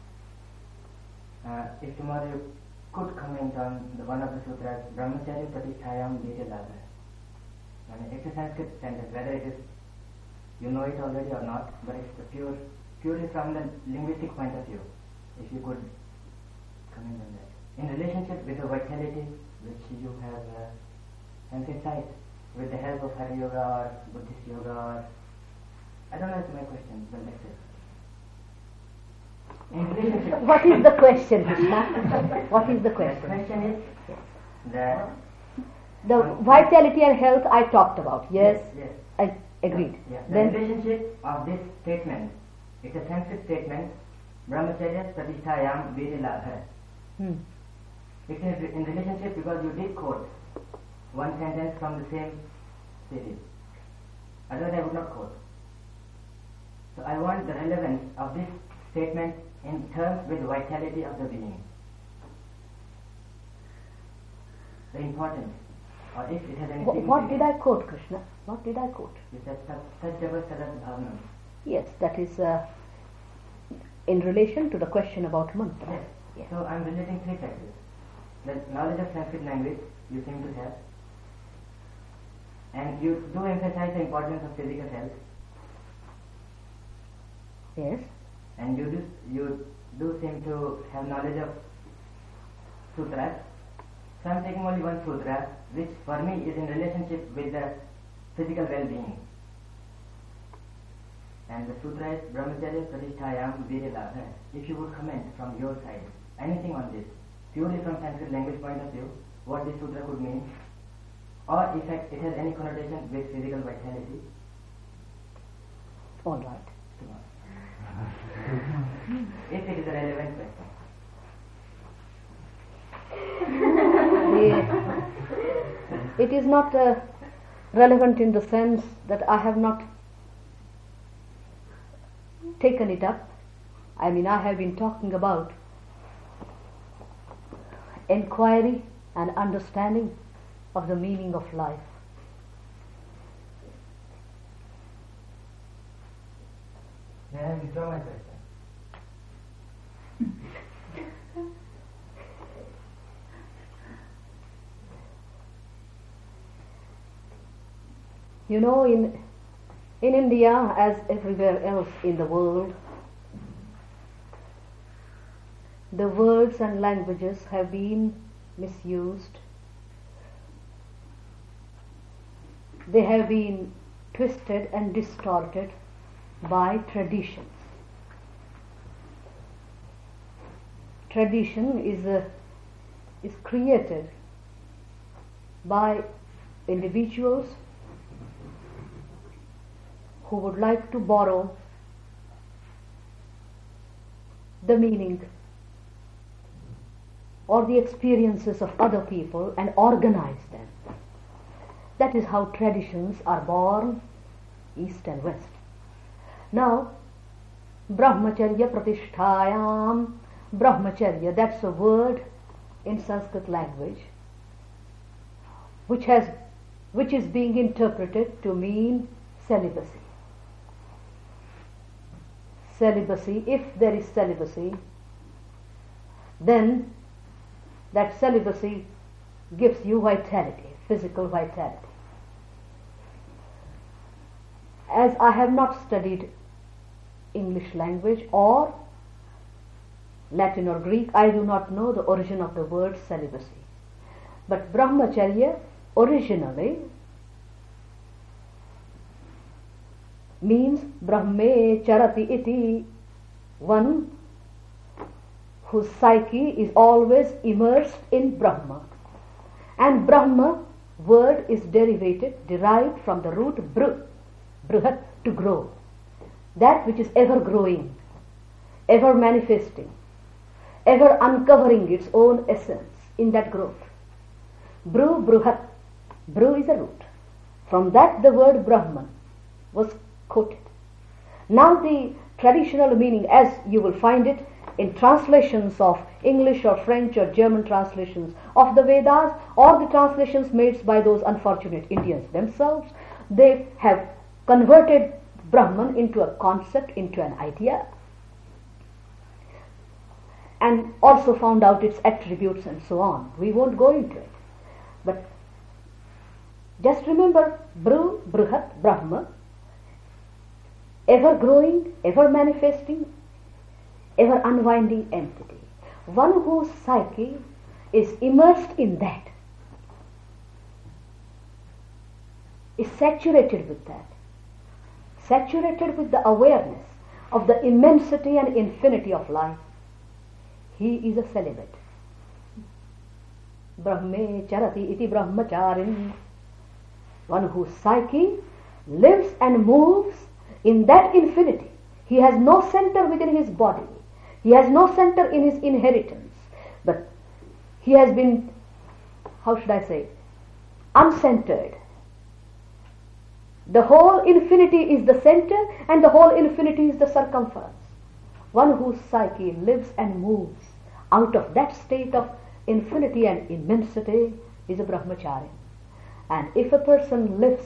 uh, if tomorrow you could comment on the one of the sutras, Brahmacharya Pratisthayam Dete Labha. I mean, it's a Sanskrit sentence, whether it is, you know it already or not, but it's the pure, purely from the linguistic point of view, if you could comment on that. In relationship with the vitality which you have uh, emphasized with the help of Hari Yoga or Buddhist Yoga or I don't know if my question, but that's it. In relationship, What is the question, Krishna? What is the the question? question is that The vitality and health I talked about. Yes, yes, I agreed. yeah. The Then relationship of this statement, it's a Sanskrit statement. Brahmacharya pratisthayam virilabha. hmm. It's in, in relationship because you did quote one sentence from the same series. Otherwise I would not quote. So I want the relevance of this statement in terms with vitality of the being. The importance. Or if it has any Wh- what did I significance. quote, Krishna? What did I quote? You said Sajjava Sadat Bhavana. Yes, that is uh, in relation to the question about mantra. Yes. Yes. So I'm relating three factors. The knowledge of Sanskrit language you seem to have, and you do emphasize the importance of physical health, Yes. and you do you do seem to have knowledge of sutras. So I'm taking only one sutra, which for me is in relationship with the physical well-being. And the sutra is Brahmacharya Pratisthayam Virilabha. If you would comment from your side, anything on this, purely from Sanskrit language point of view, what this sutra could mean, or if fact it has any connotation with physical vitality. All right. If it is a relevant question. The- it is not uh, relevant in the sense that I have not taken it up. I mean, I have been talking about inquiry and understanding of the meaning of life. May I withdraw my question? You know, in in India, as everywhere else in the world, the words and languages have been misused. They have been twisted and distorted by traditions. Tradition is a, is created by individuals who would like to borrow the meaning or the experiences of other people and organize them. That is how traditions are born, east and west. Now, Brahmacharya Pratisthayam, Brahmacharya, that's a word in Sanskrit language which has, which is being interpreted to mean celibacy. Celibacy, if there is celibacy, then that celibacy gives you vitality, physical vitality. As I have not studied English language or Latin or Greek, I do not know the origin of the word celibacy. But Brahmacharya originally means Brahme Charati iti, one whose psyche is always immersed in Brahma. And Brahma word is derivated, derived from the root bru, bruhat, to grow. That which is ever growing, ever manifesting, ever uncovering its own essence in that growth. Bru, bruhat, bru is a root. From that the word Brahman was quoted. Now the traditional meaning, as you will find it in translations of English or French or German translations of the Vedas, or the translations made by those unfortunate Indians themselves, they have converted Brahman into a concept, into an idea, and also found out its attributes and so on. We won't go into it. But just remember, Bru, Bruhat, Brahma, ever growing, ever manifesting, ever unwinding entity. One whose psyche is immersed in that, is saturated with that, saturated with the awareness of the immensity and infinity of life, he is a celibate. Brahme charati iti brahmacharin. One whose psyche lives and moves in that infinity. He has no center within his body. He has no center in his inheritance. But he has been, how should I say, uncentered. The whole infinity is the center and the whole infinity is the circumference. One whose psyche lives and moves out of that state of infinity and immensity is a brahmachari. And if a person lives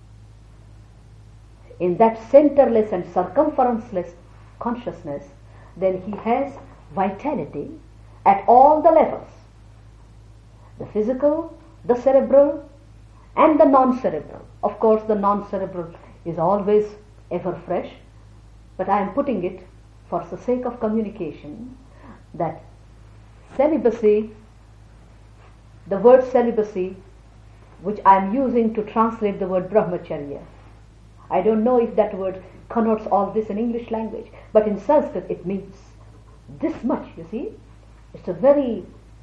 in that centerless and circumferenceless consciousness, then he has vitality at all the levels. The physical, the cerebral, and the non-cerebral. Of course, the non-cerebral is always ever fresh, but I am putting it for the sake of communication that celibacy, the word celibacy, which I am using to translate the word brahmacharya, I don't know if that word connotes all this in English language, but in Sanskrit it means this much, you see. It's a very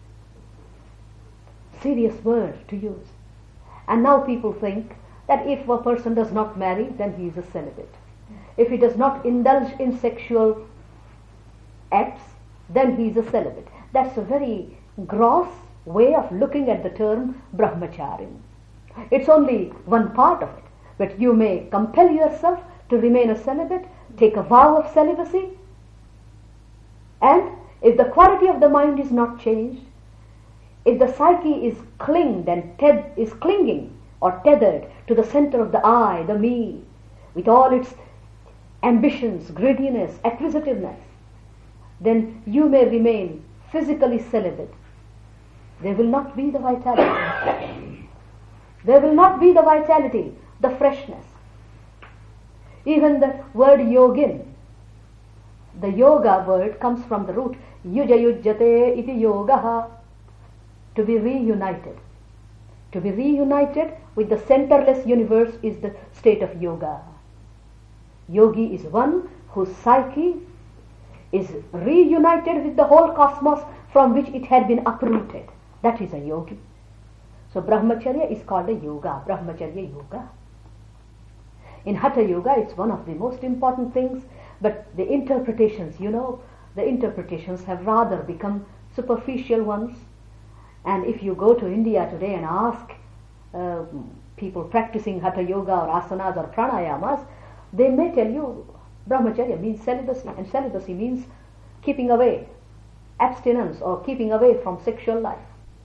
serious word to use. And now people think that if a person does not marry, then he is a celibate. If he does not indulge in sexual acts, then he is a celibate. That's a very gross way of looking at the term brahmacharin. It's only one part of it, but you may compel yourself to remain a celibate, take a vow of celibacy, and if the quality of the mind is not changed, if the psyche is clinged and ted- is clinging or tethered to the center of the I, the me, with all its ambitions, greediness, acquisitiveness, then you may remain physically celibate. There will not be the vitality. There will not be the vitality, the freshness. Even the word yogin, the yoga word comes from the root yuja yujjate iti yogaha, to be reunited. To be reunited with the centerless universe is the state of yoga. Yogi is one whose psyche is reunited with the whole cosmos from which it had been uprooted. That is a yogi. So brahmacharya is called a yoga, brahmacharya yoga. In Hatha Yoga, it's one of the most important things, but the interpretations, you know, the interpretations have rather become superficial ones. And if you go to India today and ask uh, people practicing Hatha Yoga or asanas or pranayamas, they may tell you brahmacharya means celibacy, and celibacy means keeping away, abstinence or keeping away from sexual life.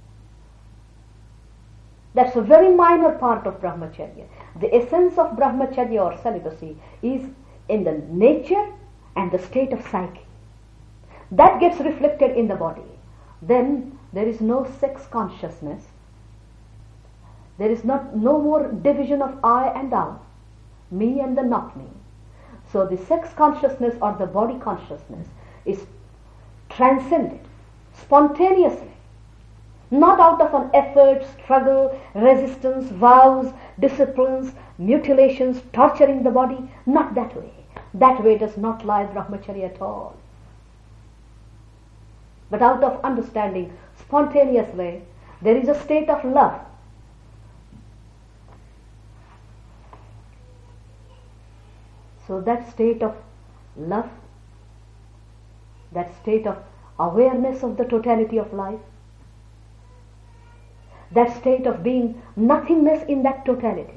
That's a very minor part of brahmacharya. The essence of brahmacharya or celibacy is in the nature and the state of psyche. That gets reflected in the body. Then there is no sex consciousness. There is not no more division of I and thou, me and the not me. So the sex consciousness or the body consciousness is transcended spontaneously, not out of an effort, struggle, resistance, vows, disciplines, mutilations, torturing the body. Not that way. That way does not lie brahmacharya at all. But out of understanding, spontaneously, there is a state of love. So that state of love, that state of awareness of the totality of life, that state of being nothingness in that totality,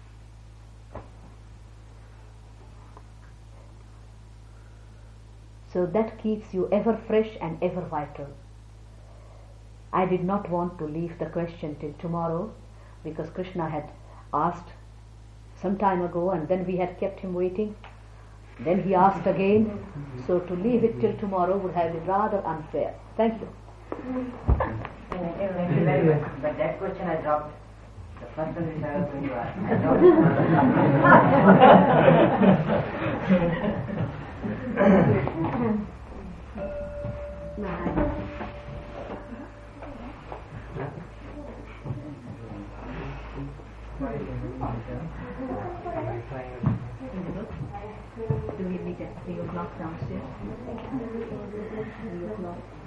so that keeps you ever fresh and ever vital. I did not want to leave the question till tomorrow, because Krishna had asked some time ago and then we had kept him waiting. Then he asked again, so to leave it till tomorrow would have been rather unfair. Thank you. Thank you very much. But that question I dropped. The first one which I was going to ask, I dropped. Elizabeth? Do we meet at three o'clock downstairs? three o'clock.